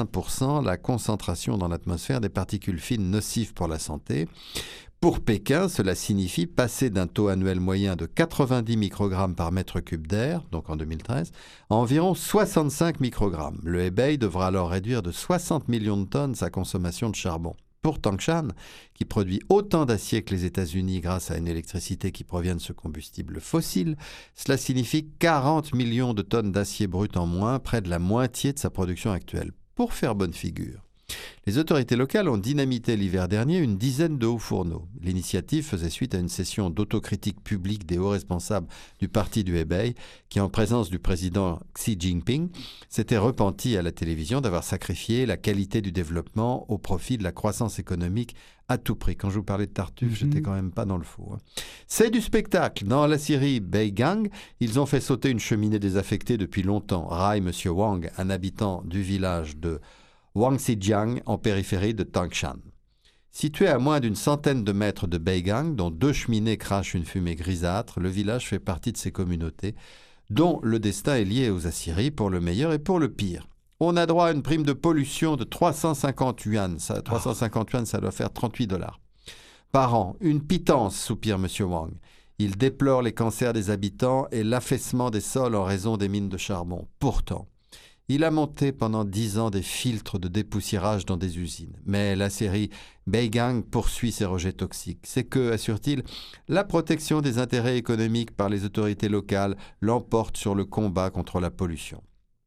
25% la concentration dans l'atmosphère des particules fines nocives pour la santé. Pour Pékin, cela signifie passer d'un taux annuel moyen de 90 microgrammes par mètre cube d'air, donc en 2013, à environ 65 microgrammes. Le Hebei devra alors réduire de 60 millions de tonnes sa consommation de charbon. Pour Tangshan, qui produit autant d'acier que les États-Unis grâce à une électricité qui provient de ce combustible fossile, cela signifie 40 millions de tonnes d'acier brut en moins, près de la moitié de sa production actuelle. Pour faire bonne figure, les autorités locales ont dynamité l'hiver dernier une dizaine de hauts fourneaux. L'initiative faisait suite à une session d'autocritique publique des hauts responsables du parti du Hebei, qui, en présence du président Xi Jinping, s'était repenti à la télévision d'avoir sacrifié la qualité du développement au profit de la croissance économique à tout prix. Quand je vous parlais de Tartuffe, j'étais quand même pas dans le faux. C'est du spectacle. Dans la série Beigang, ils ont fait sauter une cheminée désaffectée depuis longtemps. Rai M. Wang, un habitant du village de Wangxijiang, en périphérie de Tangshan. Situé à moins d'une centaine de mètres de Beigang, dont 2 cheminées crachent une fumée grisâtre, le village fait partie de ces communautés, dont le destin est lié aux Assyries pour le meilleur et pour le pire. On a droit à une prime de pollution de 350 yuan. 350 yuan, ça doit faire $38. Par an, une pitance, soupire M. Wang. Il déplore les cancers des habitants et l'affaissement des sols en raison des mines de charbon. Pourtant, il a monté pendant 10 ans des filtres de dépoussiérage dans des usines. Mais la série Beigang poursuit ses rejets toxiques. C'est que, assure-t-il, la protection des intérêts économiques par les autorités locales l'emporte sur le combat contre la pollution.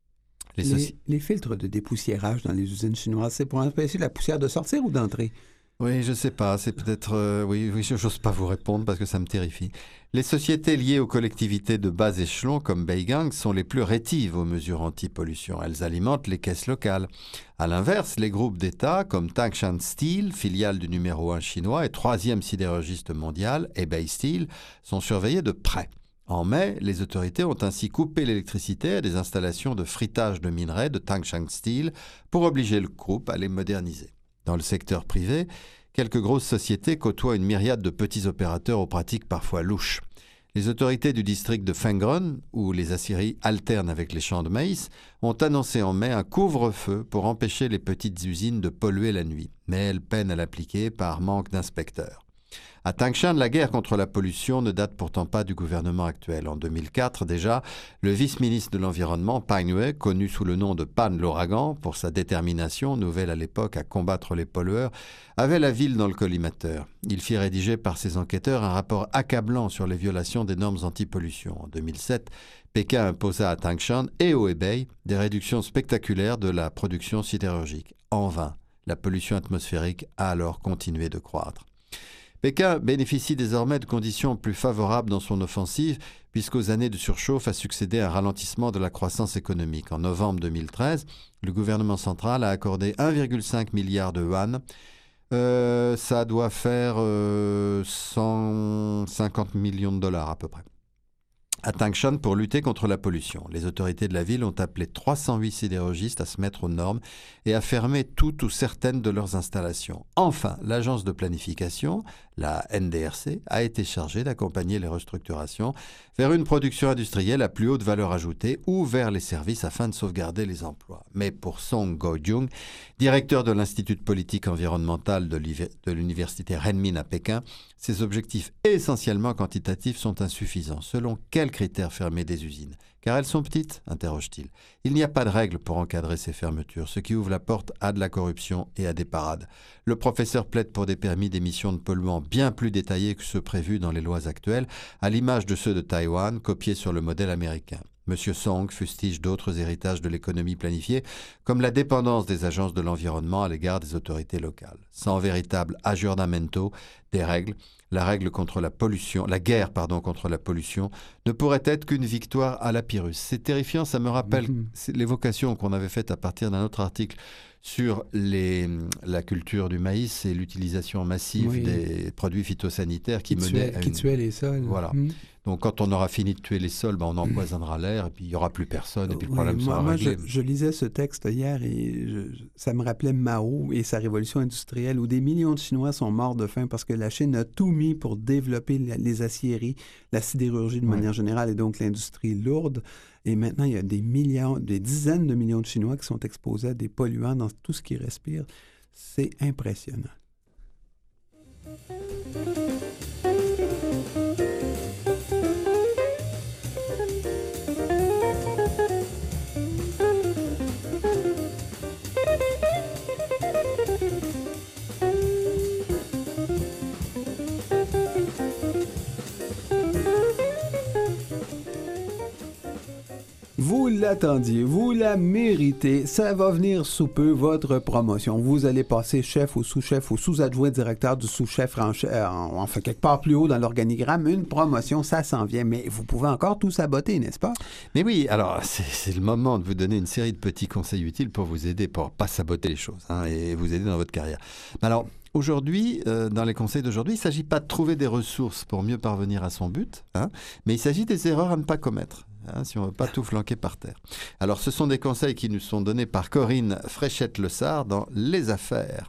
Les filtres de dépoussiérage dans les usines chinoises, c'est pour empêcher la poussière de sortir ou d'entrer? Oui, je ne sais pas. C'est peut-être... oui, je n'ose pas vous répondre parce que ça me terrifie. Les sociétés liées aux collectivités de bas échelon comme Beigang sont les plus rétives aux mesures anti-pollution. Elles alimentent les caisses locales. À l'inverse, les groupes d'État comme Tangshan Steel, filiale du numéro 1 chinois et 3e sidérurgiste mondial, Hebei Steel, sont surveillés de près. En mai, les autorités ont ainsi coupé l'électricité à des installations de frittage de minerais de Tangshan Steel pour obliger le groupe à les moderniser. Dans le secteur privé, quelques grosses sociétés côtoient une myriade de petits opérateurs aux pratiques parfois louches. Les autorités du district de Fengren, où les Assyries alternent avec les champs de maïs, ont annoncé en mai un couvre-feu pour empêcher les petites usines de polluer la nuit. Mais elles peinent à l'appliquer par manque d'inspecteurs. À Tangshan, la guerre contre la pollution ne date pourtant pas du gouvernement actuel. En 2004 déjà, le vice-ministre de l'Environnement, Pang Yue, connu sous le nom de Pan l'Ouragan pour sa détermination, nouvelle à l'époque, à combattre les pollueurs, avait la ville dans le collimateur. Il fit rédiger par ses enquêteurs un rapport accablant sur les violations des normes anti-pollution. En 2007, Pékin imposa à Tangshan et au Hebei des réductions spectaculaires de la production sidérurgique. En vain, la pollution atmosphérique a alors continué de croître. Pékin bénéficie désormais de conditions plus favorables dans son offensive, puisqu'aux années de surchauffe a succédé un ralentissement de la croissance économique. En novembre 2013, le gouvernement central a accordé 1,5 milliard de yuan. Ça doit faire 150 millions de dollars à peu près. À Tangshan pour lutter contre la pollution. Les autorités de la ville ont appelé 308 sidérurgistes à se mettre aux normes et à fermer toutes ou certaines de leurs installations. Enfin, l'agence de planification, la NDRC, a été chargée d'accompagner les restructurations vers une production industrielle à plus haute valeur ajoutée ou vers les services afin de sauvegarder les emplois. Mais pour Song Go-jung, directeur de l'Institut de politique environnementale de l'université Renmin à Pékin, ces objectifs essentiellement quantitatifs sont insuffisants. Selon quels critères fermer des usines? Car elles sont petites, interroge-t-il. Il n'y a pas de règle pour encadrer ces fermetures, ce qui ouvre la porte à de la corruption et à des parades. Le professeur plaide pour des permis d'émission de polluants bien plus détaillés que ceux prévus dans les lois actuelles, à l'image de ceux de Taïwan, copiés sur le modèle américain. M. Song fustige d'autres héritages de l'économie planifiée, comme la dépendance des agences de l'environnement à l'égard des autorités locales. Sans véritable aggiornamento des règles, la guerre contre la pollution ne pourrait être qu'une victoire à la Pyrrhus. C'est terrifiant, ça me rappelle l'évocation qu'on avait faite à partir d'un autre article sur la culture du maïs et l'utilisation massive des produits phytosanitaires qui tuaient les sols. Voilà. Donc, quand on aura fini de tuer les sols, on empoisonnera l'air et puis il n'y aura plus personne et puis le problème sera réglé. Je lisais ce texte hier et ça me rappelait Mao et sa révolution industrielle où des millions de Chinois sont morts de faim parce que la Chine a tout mis pour développer les aciéries, la sidérurgie de manière générale et donc l'industrie lourde. Et maintenant, il y a des dizaines de millions de Chinois qui sont exposés à des polluants dans tout ce qu'ils respirent. C'est impressionnant. Vous l'attendiez, vous la méritez, ça va venir sous peu, votre promotion. Vous allez passer chef ou sous-adjoint directeur du sous-chef, enfin quelque part plus haut dans l'organigramme. Une promotion, ça s'en vient, mais vous pouvez encore tout saboter, n'est-ce pas? Mais oui, alors c'est le moment de vous donner une série de petits conseils utiles pour vous aider, pour ne pas saboter les choses et vous aider dans votre carrière. Alors, aujourd'hui, dans les conseils d'aujourd'hui, il ne s'agit pas de trouver des ressources pour mieux parvenir à son but, mais il s'agit des erreurs à ne pas commettre. Si on ne veut pas tout flanquer par terre. Alors, ce sont des conseils qui nous sont donnés par Corinne Fréchette-Lessard dans Les Affaires.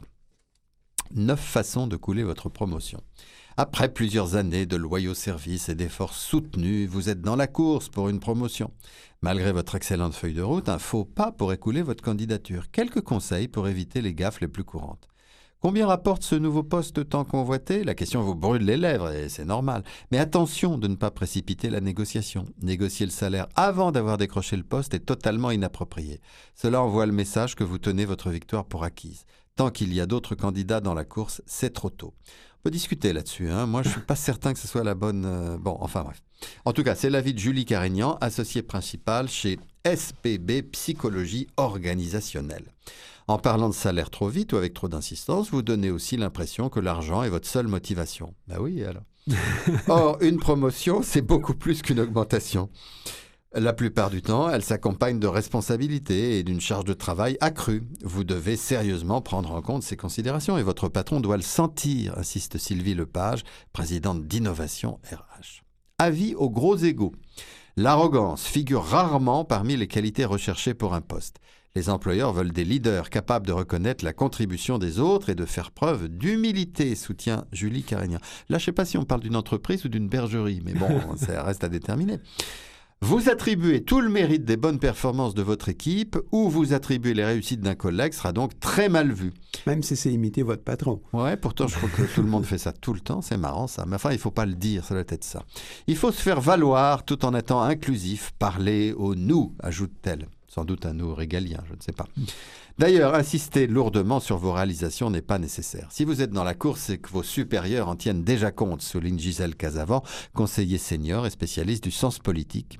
9 façons de couler votre promotion. Après plusieurs années de loyaux services et d'efforts soutenus, vous êtes dans la course pour une promotion. Malgré votre excellente feuille de route, un faux pas pourrait couler votre candidature. Quelques conseils pour éviter les gaffes les plus courantes. Combien rapporte ce nouveau poste tant convoité? La question vous brûle les lèvres et c'est normal. Mais attention de ne pas précipiter la négociation. Négocier le salaire avant d'avoir décroché le poste est totalement inapproprié. Cela envoie le message que vous tenez votre victoire pour acquise. Tant qu'il y a d'autres candidats dans la course, c'est trop tôt. On peut discuter là-dessus. Moi, je ne suis pas certain que ce soit la bonne... enfin bref. En tout cas, c'est l'avis de Julie Carignan, associée principale chez SPB Psychologie Organisationnelle. En parlant de salaire trop vite ou avec trop d'insistance, vous donnez aussi l'impression que l'argent est votre seule motivation. Ben oui, alors. Or, une promotion, c'est beaucoup plus qu'une augmentation. La plupart du temps, elle s'accompagne de responsabilités et d'une charge de travail accrue. Vous devez sérieusement prendre en compte ces considérations et votre patron doit le sentir, insiste Sylvie Lepage, présidente d'Innovation RH. Avis aux gros égos. L'arrogance figure rarement parmi les qualités recherchées pour un poste. Les employeurs veulent des leaders capables de reconnaître la contribution des autres et de faire preuve d'humilité, soutient Julie Carignan. Là, je ne sais pas si on parle d'une entreprise ou d'une bergerie, mais bon, ça reste à déterminer. Vous attribuer tout le mérite des bonnes performances de votre équipe ou vous attribuer les réussites d'un collègue sera donc très mal vu. Même si c'est imiter votre patron. Ouais, pourtant je crois que tout le monde fait ça tout le temps, c'est marrant ça. Mais enfin, il ne faut pas le dire, ça doit être ça. Il faut se faire valoir tout en étant inclusif, parler au « nous », ajoute-t-elle. Sans doute un nous régalien, je ne sais pas. D'ailleurs, insister lourdement sur vos réalisations n'est pas nécessaire. Si vous êtes dans la course et que vos supérieurs en tiennent déjà compte, souligne Gisèle Casavant, conseiller senior et spécialiste du sens politique,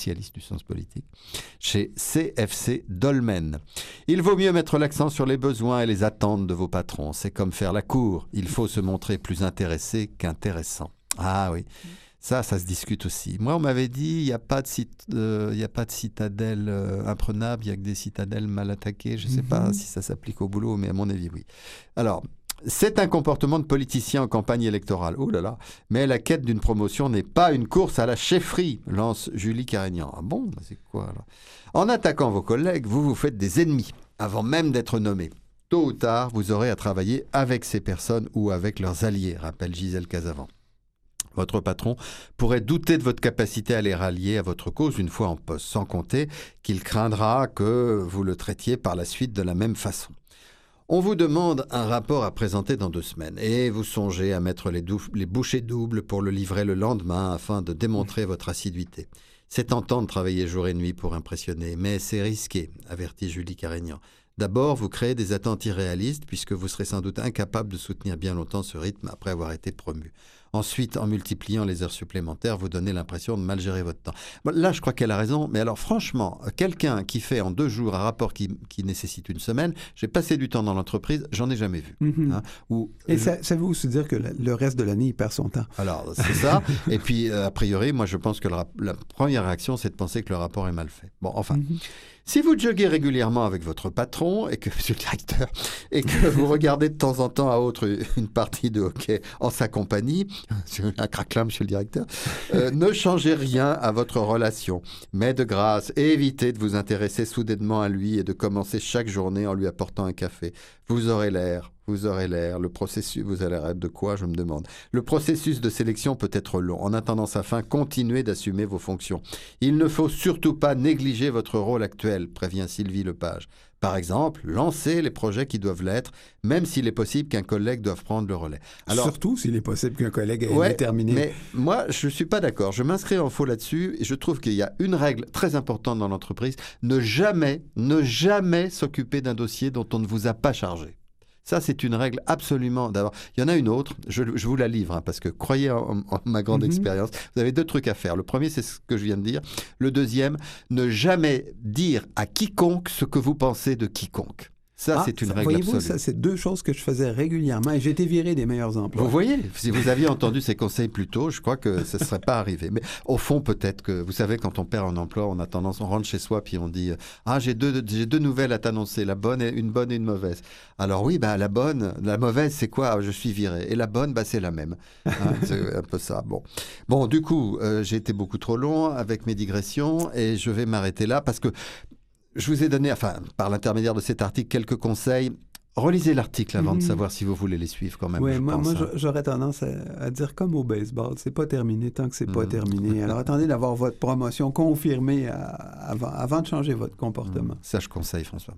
chez CFC Dolmen. Il vaut mieux mettre l'accent sur les besoins et les attentes de vos patrons. C'est comme faire la cour. Il faut se montrer plus intéressé qu'intéressant. Ah oui. Ça se discute aussi. Moi, on m'avait dit, il n'y a pas de citadelle imprenable, il n'y a que des citadelles mal attaquées. Je ne sais pas si ça s'applique au boulot, mais à mon avis, oui. Alors, c'est un comportement de politicien en campagne électorale. Oh là là. Mais la quête d'une promotion n'est pas une course à la chefferie, lance Julie Carignan. Ah bon, c'est quoi alors? En attaquant vos collègues, vous vous faites des ennemis, avant même d'être nommé. Tôt ou tard, vous aurez à travailler avec ces personnes ou avec leurs alliés, rappelle Gisèle Casavant. Votre patron pourrait douter de votre capacité à les rallier à votre cause une fois en poste, sans compter qu'il craindra que vous le traitiez par la suite de la même façon. On vous demande un rapport à présenter dans 2 semaines et vous songez à mettre les bouchées doubles pour le livrer le lendemain afin de démontrer votre assiduité. C'est tentant de travailler jour et nuit pour impressionner, mais c'est risqué, avertit Julie Carignan. D'abord, vous créez des attentes irréalistes puisque vous serez sans doute incapable de soutenir bien longtemps ce rythme après avoir été promu. Ensuite, en multipliant les heures supplémentaires, vous donnez l'impression de mal gérer votre temps. Bon, là, je crois qu'elle a raison. Mais alors, franchement, quelqu'un qui fait en 2 jours un rapport qui nécessite une semaine, j'ai passé du temps dans l'entreprise, j'en ai jamais vu. Et ça veut aussi dire que le reste de l'année, il perd son temps. Alors, c'est ça. Et puis, a priori, moi, je pense que la première réaction, c'est de penser que le rapport est mal fait. Bon, enfin... Si vous joguez régulièrement avec votre patron, et que, monsieur le directeur, et que vous regardez de temps en temps à autre une partie de hockey en sa compagnie, un craquelin, monsieur le directeur, ne changez rien à votre relation. Mais de grâce, évitez de vous intéresser soudainement à lui et de commencer chaque journée en lui apportant un café. Vous aurez l'air, le processus, vous allez l'air de quoi, je me demande. Le processus de sélection peut être long. En attendant sa fin, continuez d'assumer vos fonctions. Il ne faut surtout pas négliger votre rôle actuel, prévient Sylvie Lepage. Par exemple, lancez les projets qui doivent l'être, même s'il est possible qu'un collègue doive prendre le relais. Alors, surtout s'il est possible qu'un collègue ait terminé. Mais moi, je ne suis pas d'accord. Je m'inscris en faux là-dessus et je trouve qu'il y a une règle très importante dans l'entreprise. Ne jamais s'occuper d'un dossier dont on ne vous a pas chargé. Ça, c'est une règle absolument d'abord. Il y en a une autre, je vous la livre, parce que croyez en ma grande expérience, vous avez 2 trucs à faire. Le premier, c'est ce que je viens de dire. Le deuxième, ne jamais dire à quiconque ce que vous pensez de quiconque. Ça, c'est une règle absolue. Voyez-vous, ça, c'est 2 choses que je faisais régulièrement et j'ai été viré des meilleurs emplois. Vous voyez, si vous aviez entendu ces conseils plus tôt, je crois que ça ne serait pas arrivé. Mais au fond, peut-être que, vous savez, quand on perd un emploi, on a tendance, on rentre chez soi puis on dit « Ah, j'ai deux nouvelles à t'annoncer, une bonne et une mauvaise. » Alors oui, la mauvaise, c'est quoi? Je suis viré. Et la bonne, c'est la même. Hein, c'est un peu ça. Bon, du coup, j'ai été beaucoup trop long avec mes digressions et je vais m'arrêter là parce que je vous ai donné, par l'intermédiaire de cet article, quelques conseils. Relisez l'article avant de savoir si vous voulez les suivre quand même. Oui, moi j'aurais tendance à dire comme au baseball, c'est pas terminé tant que c'est pas terminé. Alors attendez d'avoir votre promotion confirmée avant de changer votre comportement. Ça, je conseille, François.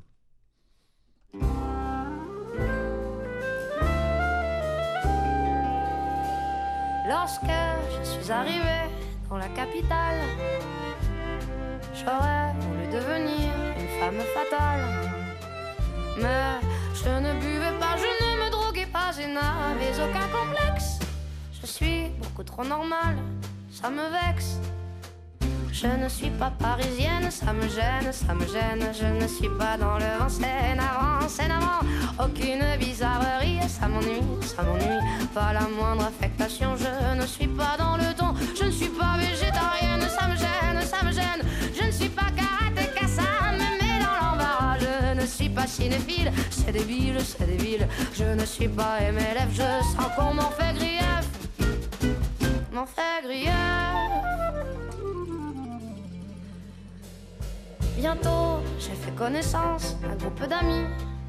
Lorsque je suis arrivé dans la capitale, j'aurais voulu devenir une femme fatale. Mais je ne buvais pas, je ne me droguais pas, je n'avais aucun complexe. Je suis beaucoup trop normale, ça me vexe. Je ne suis pas parisienne, ça me gêne, je ne suis pas dans le vent, scène avant, aucune bizarrerie, ça m'ennuie, pas la moindre affectation, je ne suis pas dans le ton, je ne suis pas végétarienne, ça me gêne, je ne suis pas karatéka, ça me met dans l'embarras, je ne suis pas cinéphile, c'est débile, je ne suis pas MLF, je sens qu'on m'en fait grief, Bientôt, j'ai fait connaissance d'un groupe d'amis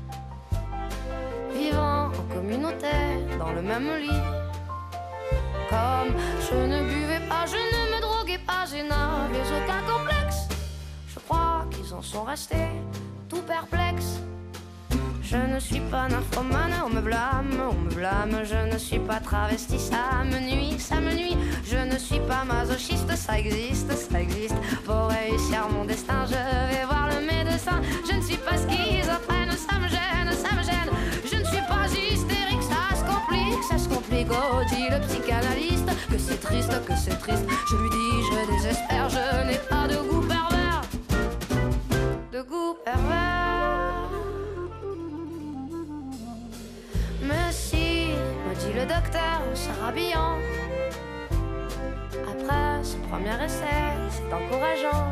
vivant en communauté dans le même lit. Comme je ne buvais pas, je ne me droguais pas, je n'avais aucun complexe. Je crois qu'ils en sont restés tout perplexes. Je ne suis pas nymphomane, on me blâme, je ne suis pas travesti, ça me nuit, je ne suis pas masochiste, ça existe, pour réussir mon destin, je vais voir le médecin, je ne suis pas schizophrène, ça me gêne, je ne suis pas hystérique, ça se complique, oh, dit le psychanalyste, que c'est triste, je lui dis, je désespère, je n'ai pas de goût pervers. Mais si, me dit le docteur en se rhabillant, après ce premier essai, c'est encourageant.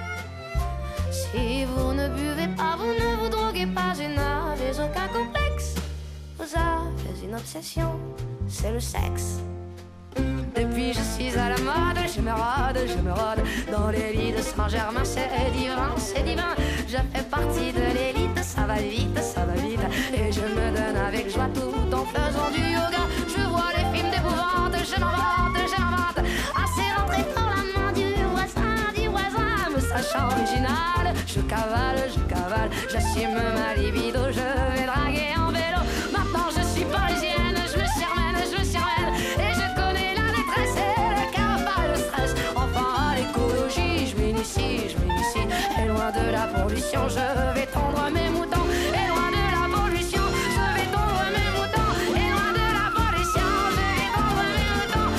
Si vous ne buvez pas, vous ne vous droguez pas, vous n'avez aucun complexe. Vous avez une obsession, c'est le sexe. Depuis je suis à la mode, je me rôde dans les lits de Saint-Germain, c'est divin, je fais partie de l'élite, ça va vite, et je me donne avec joie tout en faisant du yoga, je vois les films d'épouvante, je m'invente, assez rentré dans la main du voisin, me sachant original, je cavale, j'assume ma libido, je vais draguer en vélo, maintenant je suis parisienne, je me sermène, et je connais la détresse et le cafard, le stress, enfin à l'écologie, je m'initie, et loin de la pollution, je vais tondre mes moutons, et loin de la pollution, je vais tondre mes moutons, et loin de la pollution, je vais tondre mes moutons,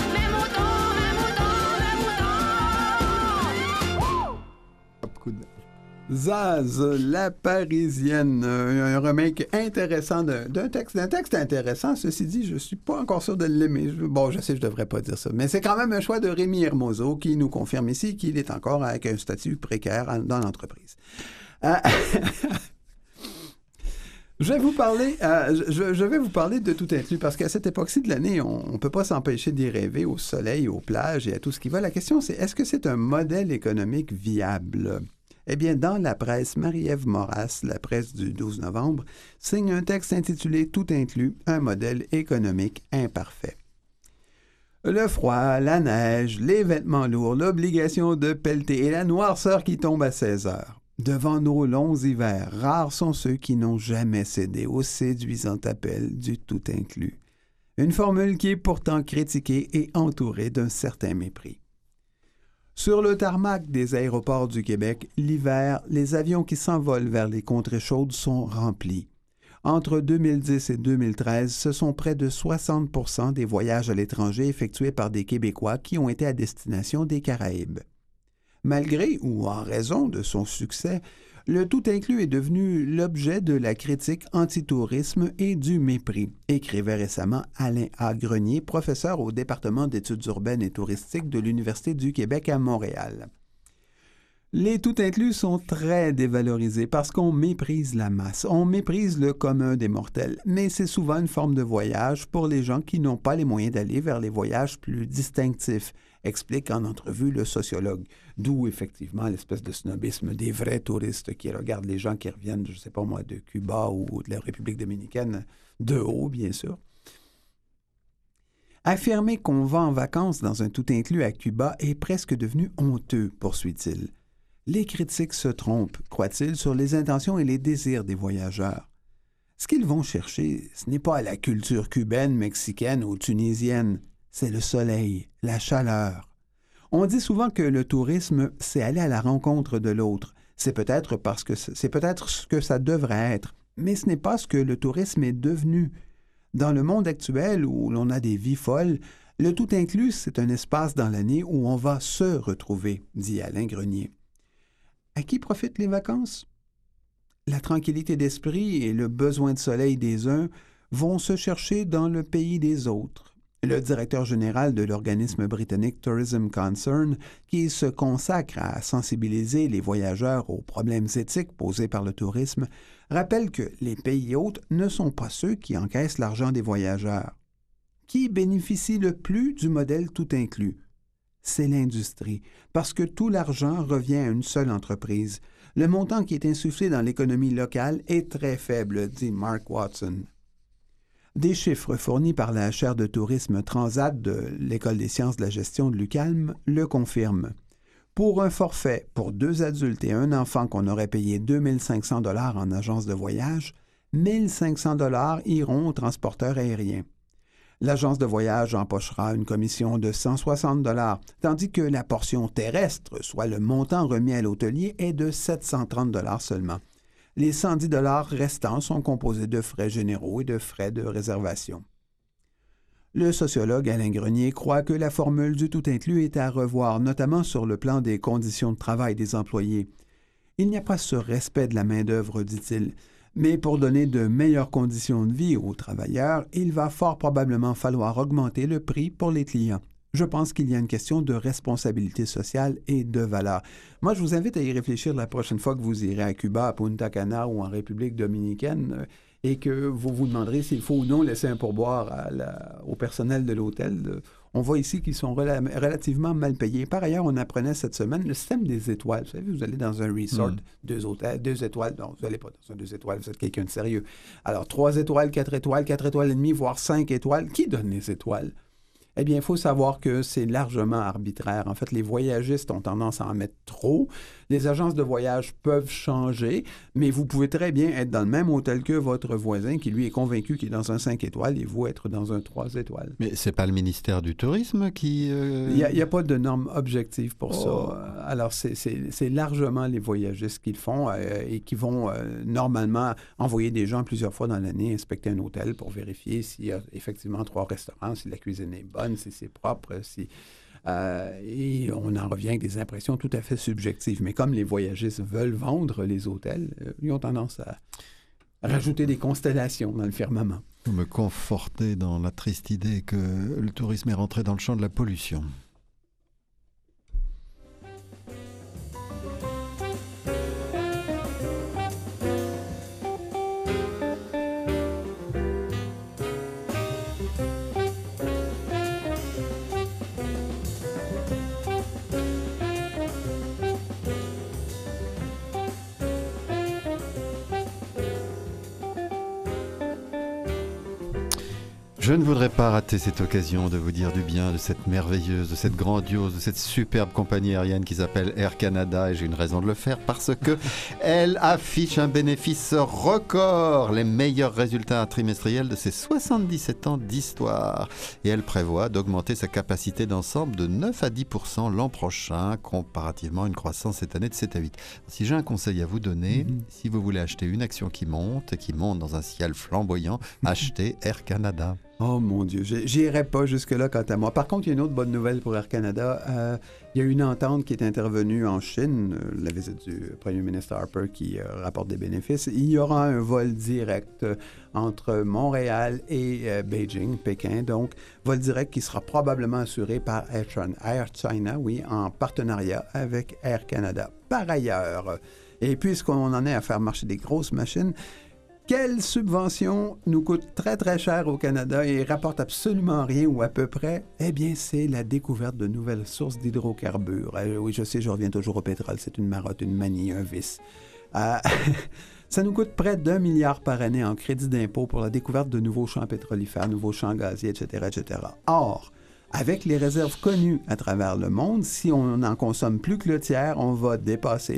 Zaz, la Parisienne, un remake intéressant d'un texte intéressant. Ceci dit, je suis pas encore sûr de l'aimer. Bon, je sais, je devrais pas dire ça, mais c'est quand même un choix de Rémi Hermoso qui nous confirme ici qu'il est encore avec un statut précaire dans l'entreprise. Je vais vous parler de Tout inclus parce qu'à cette époque-ci de l'année, on ne peut pas s'empêcher d'y rêver au soleil, aux plages et à tout ce qui va. La question, c'est est-ce que c'est un modèle économique viable? Eh bien, dans la presse, Marie-Ève Moras, la presse du 12 novembre, signe un texte intitulé « Tout inclus, un modèle économique imparfait ». Le froid, la neige, les vêtements lourds, l'obligation de pelleter et la noirceur qui tombe à 16 heures. Devant nos longs hivers, rares sont ceux qui n'ont jamais cédé au séduisant appel du tout inclus. Une formule qui est pourtant critiquée et entourée d'un certain mépris. Sur le tarmac des aéroports du Québec, l'hiver, les avions qui s'envolent vers les contrées chaudes sont remplis. Entre 2010 et 2013, ce sont près de 60% des voyages à l'étranger effectués par des Québécois qui ont été à destination des Caraïbes. Malgré ou en raison de son succès, le tout inclus est devenu l'objet de la critique anti-tourisme et du mépris, écrivait récemment Alain A. Grenier, professeur au département d'études urbaines et touristiques de l'Université du Québec à Montréal. Les tout inclus sont très dévalorisés parce qu'on méprise la masse, on méprise le commun des mortels, mais c'est souvent une forme de voyage pour les gens qui n'ont pas les moyens d'aller vers les voyages plus distinctifs, explique en entrevue le sociologue. D'où effectivement l'espèce de snobisme des vrais touristes qui regardent les gens qui reviennent, je ne sais pas moi, de Cuba ou de la République dominicaine, de haut bien sûr. Affirmer qu'on va en vacances dans un tout inclus à Cuba est presque devenu honteux, poursuit-il. Les critiques se trompent, croit-il, sur les intentions et les désirs des voyageurs. Ce qu'ils vont chercher, ce n'est pas la culture cubaine, mexicaine ou tunisienne, c'est le soleil, la chaleur. On dit souvent que le tourisme, c'est aller à la rencontre de l'autre. C'est peut-être ce que ça devrait être, mais ce n'est pas ce que le tourisme est devenu. Dans le monde actuel où l'on a des vies folles, le tout inclus, c'est un espace dans l'année où on va se retrouver, dit Alain Grenier. À qui profitent les vacances? La tranquillité d'esprit et le besoin de soleil des uns vont se chercher dans le pays des autres. Le directeur général de l'organisme britannique Tourism Concern, qui se consacre à sensibiliser les voyageurs aux problèmes éthiques posés par le tourisme, rappelle que les pays hôtes ne sont pas ceux qui encaissent l'argent des voyageurs. Qui bénéficie le plus du modèle tout inclus? C'est l'industrie, parce que tout l'argent revient à une seule entreprise. Le montant qui est insufflé dans l'économie locale est très faible, dit Mark Watson. Des chiffres fournis par la chaire de tourisme Transat de l'École des sciences de la gestion de l'UQAM le confirment. Pour un forfait pour 2 adultes et un enfant qu'on aurait payé 2 500 $ en agence de voyage, 1 500 $ iront au transporteur aérien. L'agence de voyage empochera une commission de 160 $, tandis que la portion terrestre, soit le montant remis à l'hôtelier, est de 730 $ seulement. Les 110 $ restants sont composés de frais généraux et de frais de réservation. Le sociologue Alain Grenier croit que la formule du tout inclus est à revoir, notamment sur le plan des conditions de travail des employés. Il n'y a pas ce respect de la main-d'œuvre, dit-il, mais pour donner de meilleures conditions de vie aux travailleurs, il va fort probablement falloir augmenter le prix pour les clients. Je pense qu'il y a une question de responsabilité sociale et de valeur. Moi, je vous invite à y réfléchir la prochaine fois que vous irez à Cuba, à Punta Cana ou en République dominicaine et que vous vous demanderez s'il faut ou non laisser un pourboire au personnel de l'hôtel. On voit ici qu'ils sont relativement mal payés. Par ailleurs, on apprenait cette semaine le système des étoiles. Vous savez, vous allez dans un resort, 2 étoiles. Non, vous n'allez pas dans un 2 étoiles, vous êtes quelqu'un de sérieux. Alors, 3 étoiles, 4 étoiles, 4 étoiles et demie, voire 5 étoiles. Qui donne les étoiles? Eh bien, il faut savoir que c'est largement arbitraire. En fait, les voyagistes ont tendance à en mettre trop. Les agences de voyage peuvent changer, mais vous pouvez très bien être dans le même hôtel que votre voisin qui, lui, est convaincu qu'il est dans un 5 étoiles et vous être dans un 3 étoiles. Mais c'est pas le ministère du Tourisme qui... Il n'y a pas de normes objectives pour ça. Alors, c'est largement les voyagistes qui le font et qui vont normalement envoyer des gens plusieurs fois dans l'année inspecter un hôtel pour vérifier s'il y a effectivement 3 restaurants, si la cuisine est bonne, si c'est propre, si Et on en revient avec des impressions tout à fait subjectives. Mais comme les voyagistes veulent vendre les hôtels, ils ont tendance à rajouter des constellations dans le firmament. Vous me confortez dans la triste idée que le tourisme est rentré dans le champ de la pollution. Je ne voudrais pas rater cette occasion de vous dire du bien de cette merveilleuse, de cette grandiose, de cette superbe compagnie aérienne qui s'appelle Air Canada, et j'ai une raison de le faire parce que elle affiche un bénéfice record, les meilleurs résultats trimestriels de ses 77 ans d'histoire, et elle prévoit d'augmenter sa capacité d'ensemble de 9 à 10% l'an prochain, comparativement à une croissance cette année de 7 à 8. Si j'ai un conseil à vous donner, si vous voulez acheter une action qui monte dans un ciel flamboyant, achetez Air Canada. Oh mon Dieu, j'irai pas jusque-là quant à moi. Par contre, il y a une autre bonne nouvelle pour Air Canada. Il y a une entente qui est intervenue en Chine, la visite du Premier ministre Harper qui rapporte des bénéfices. Il y aura un vol direct entre Montréal et Beijing, Pékin. Donc, vol direct qui sera probablement assuré par Air China, oui, en partenariat avec Air Canada. Par ailleurs, et puisqu'on en est à faire marcher des grosses machines, quelle subvention nous coûte très, très cher au Canada et rapporte absolument rien ou à peu près? Eh bien, c'est la découverte de nouvelles sources d'hydrocarbures. Oui, je sais, je reviens toujours au pétrole. C'est une marotte, une manie, un vice. Ça nous coûte près d'1 milliard par année en crédit d'impôt pour la découverte de nouveaux champs pétrolifères, nouveaux champs gaziers, etc., etc. Or, avec les réserves connues à travers le monde, si on en consomme plus que le tiers, on va dépasser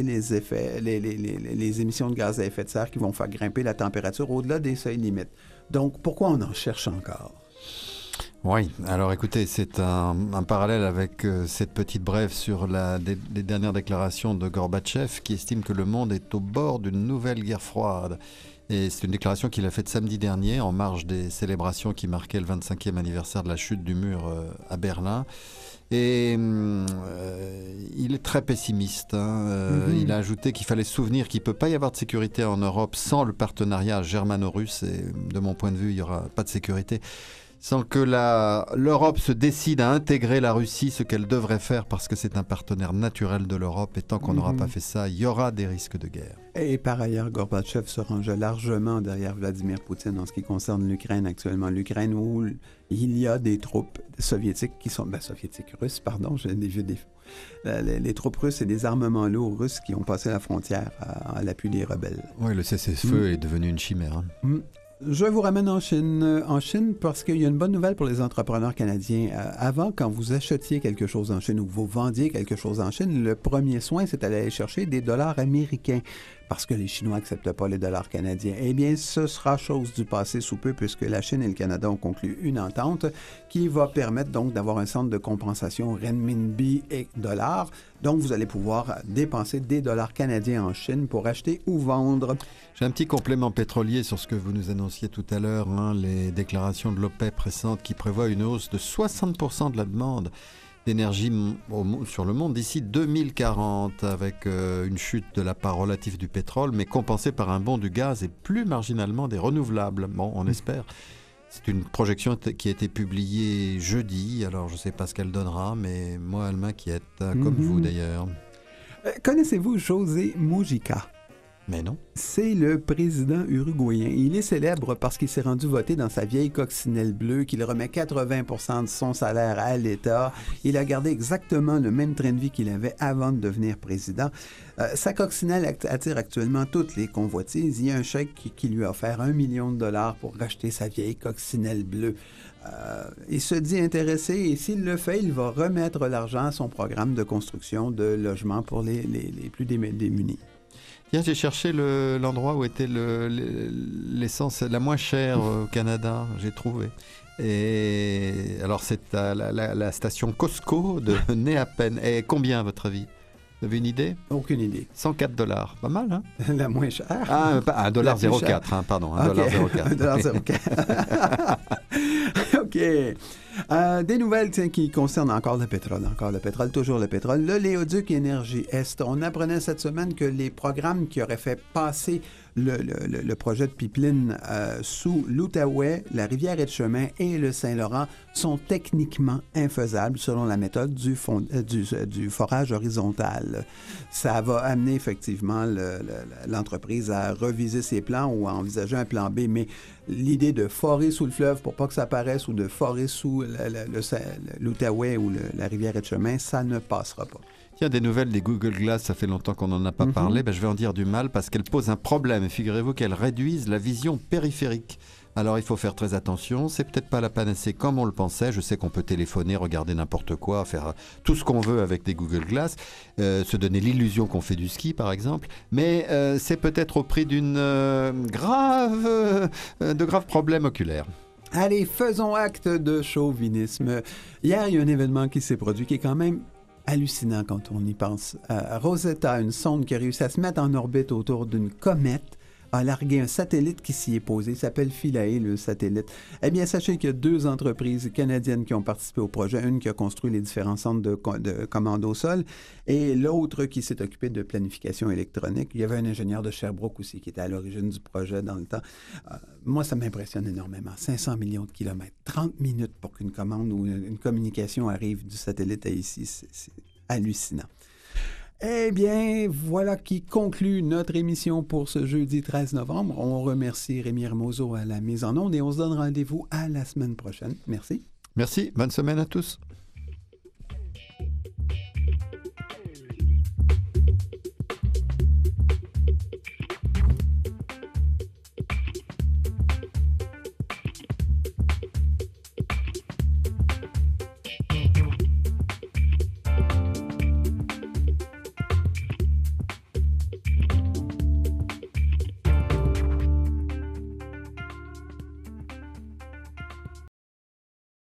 les émissions de gaz à effet de serre qui vont faire grimper la température au-delà des seuils limites. Donc, pourquoi on en cherche encore? Oui, alors écoutez, c'est un parallèle avec cette petite brève sur les dernières déclarations de Gorbatchev qui estime que le monde est au bord d'une nouvelle guerre froide. Et c'est une déclaration qu'il a faite samedi dernier en marge des célébrations qui marquaient le 25e anniversaire de la chute du mur à Berlin. Et il est très pessimiste. Il a ajouté qu'il fallait se souvenir qu'il ne peut pas y avoir de sécurité en Europe sans le partenariat germano-russe. Et de mon point de vue, il n'y aura pas de sécurité sans que l'Europe se décide à intégrer la Russie, ce qu'elle devrait faire parce que c'est un partenaire naturel de l'Europe. Et tant qu'on n'aura pas fait ça, il y aura des risques de guerre. Et par ailleurs, Gorbatchev se rangeait largement derrière Vladimir Poutine en ce qui concerne l'Ukraine actuellement. L'Ukraine où il y a des troupes soviétiques qui sont... russes, pardon, j'ai des vieux défauts. Les troupes russes et des armements lourds russes qui ont passé la frontière à l'appui des rebelles. Oui, le cessez-le-feu est devenu une chimère. Je vous ramène en Chine parce qu'il y a une bonne nouvelle pour les entrepreneurs canadiens. Avant, quand vous achetiez quelque chose en Chine ou vous vendiez quelque chose en Chine, le premier soin, c'était d'aller chercher des dollars américains parce que les Chinois n'acceptent pas les dollars canadiens. Eh bien, ce sera chose du passé sous peu puisque la Chine et le Canada ont conclu une entente qui va permettre donc d'avoir un centre de compensation renminbi et dollars. Donc, vous allez pouvoir dépenser des dollars canadiens en Chine pour acheter ou vendre. J'ai un petit complément pétrolier sur ce que vous nous annonciez tout à l'heure, les déclarations de l'OPEP récentes qui prévoient une hausse de 60% de la demande d'énergie sur le monde d'ici 2040, avec une chute de la part relative du pétrole, mais compensée par un bond du gaz et plus marginalement des renouvelables. Bon, on espère. C'est une projection qui a été publiée jeudi, alors je ne sais pas ce qu'elle donnera, mais moi, elle m'inquiète, comme vous d'ailleurs. Connaissez-vous José Mujica? Mais non. C'est le président uruguayen. Il est célèbre parce qu'il s'est rendu voter dans sa vieille coccinelle bleue, qu'il remet 80% de son salaire à l'État. Il a gardé exactement le même train de vie qu'il avait avant de devenir président. Sa coccinelle attire actuellement toutes les convoitises. Il y a un chèque qui lui a offert $1 million pour racheter sa vieille coccinelle bleue. Il se dit intéressé et s'il le fait, il va remettre l'argent à son programme de construction de logements pour les plus démunis. Tiens, j'ai cherché l'endroit où était l'essence la moins chère au Canada. J'ai trouvé. Et alors, c'est à la station Costco de Neapen. Et combien, à votre avis? Vous avez une idée? Aucune idée. $104. Pas mal, hein? La moins chère. Ah, $1,04, pardon. $1,04. $1,04. OK. Des nouvelles qui concernent encore le pétrole, toujours le pétrole. Le Léoduc Énergie Est. On apprenait cette semaine que les programmes qui auraient fait passer le projet de pipeline sous l'Outaouais, la rivière Etchemin et le Saint-Laurent sont techniquement infaisables selon la méthode du forage horizontal. Ça va amener effectivement l'entreprise à reviser ses plans ou à envisager un plan B, mais l'idée de forer sous le fleuve pour pas que ça apparaisse ou de forer sous l'Outaouais ou la rivière Etchemin, ça ne passera pas. Tiens, des nouvelles des Google Glass, ça fait longtemps qu'on n'en a pas parlé. Je vais en dire du mal parce qu'elles posent un problème. Figurez-vous qu'elles réduisent la vision périphérique. Alors il faut faire très attention, c'est peut-être pas la panacée comme on le pensait. Je sais qu'on peut téléphoner, regarder n'importe quoi, faire tout ce qu'on veut avec des Google Glass, se donner l'illusion qu'on fait du ski par exemple, mais c'est peut-être au prix de graves problèmes oculaires. Allez, faisons acte de chauvinisme. Hier, il y a un événement qui s'est produit qui est quand même hallucinant quand on y pense. Rosetta, une sonde qui a réussi à se mettre en orbite autour d'une comète, a largué un satellite qui s'y est posé. Il s'appelle Philae, le satellite. Eh bien, sachez qu'il y a 2 entreprises canadiennes qui ont participé au projet. Une qui a construit les différents centres de commande au sol et l'autre qui s'est occupée de planification électronique. Il y avait un ingénieur de Sherbrooke aussi qui était à l'origine du projet dans le temps. Moi, ça m'impressionne énormément. 500 millions de kilomètres, 30 minutes pour qu'une commande ou une communication arrive du satellite à ici. C'est hallucinant. Eh bien, voilà qui conclut notre émission pour ce jeudi 13 novembre. On remercie Rémi Hermoso à la mise en onde et on se donne rendez-vous à la semaine prochaine. Merci. Merci, bonne semaine à tous.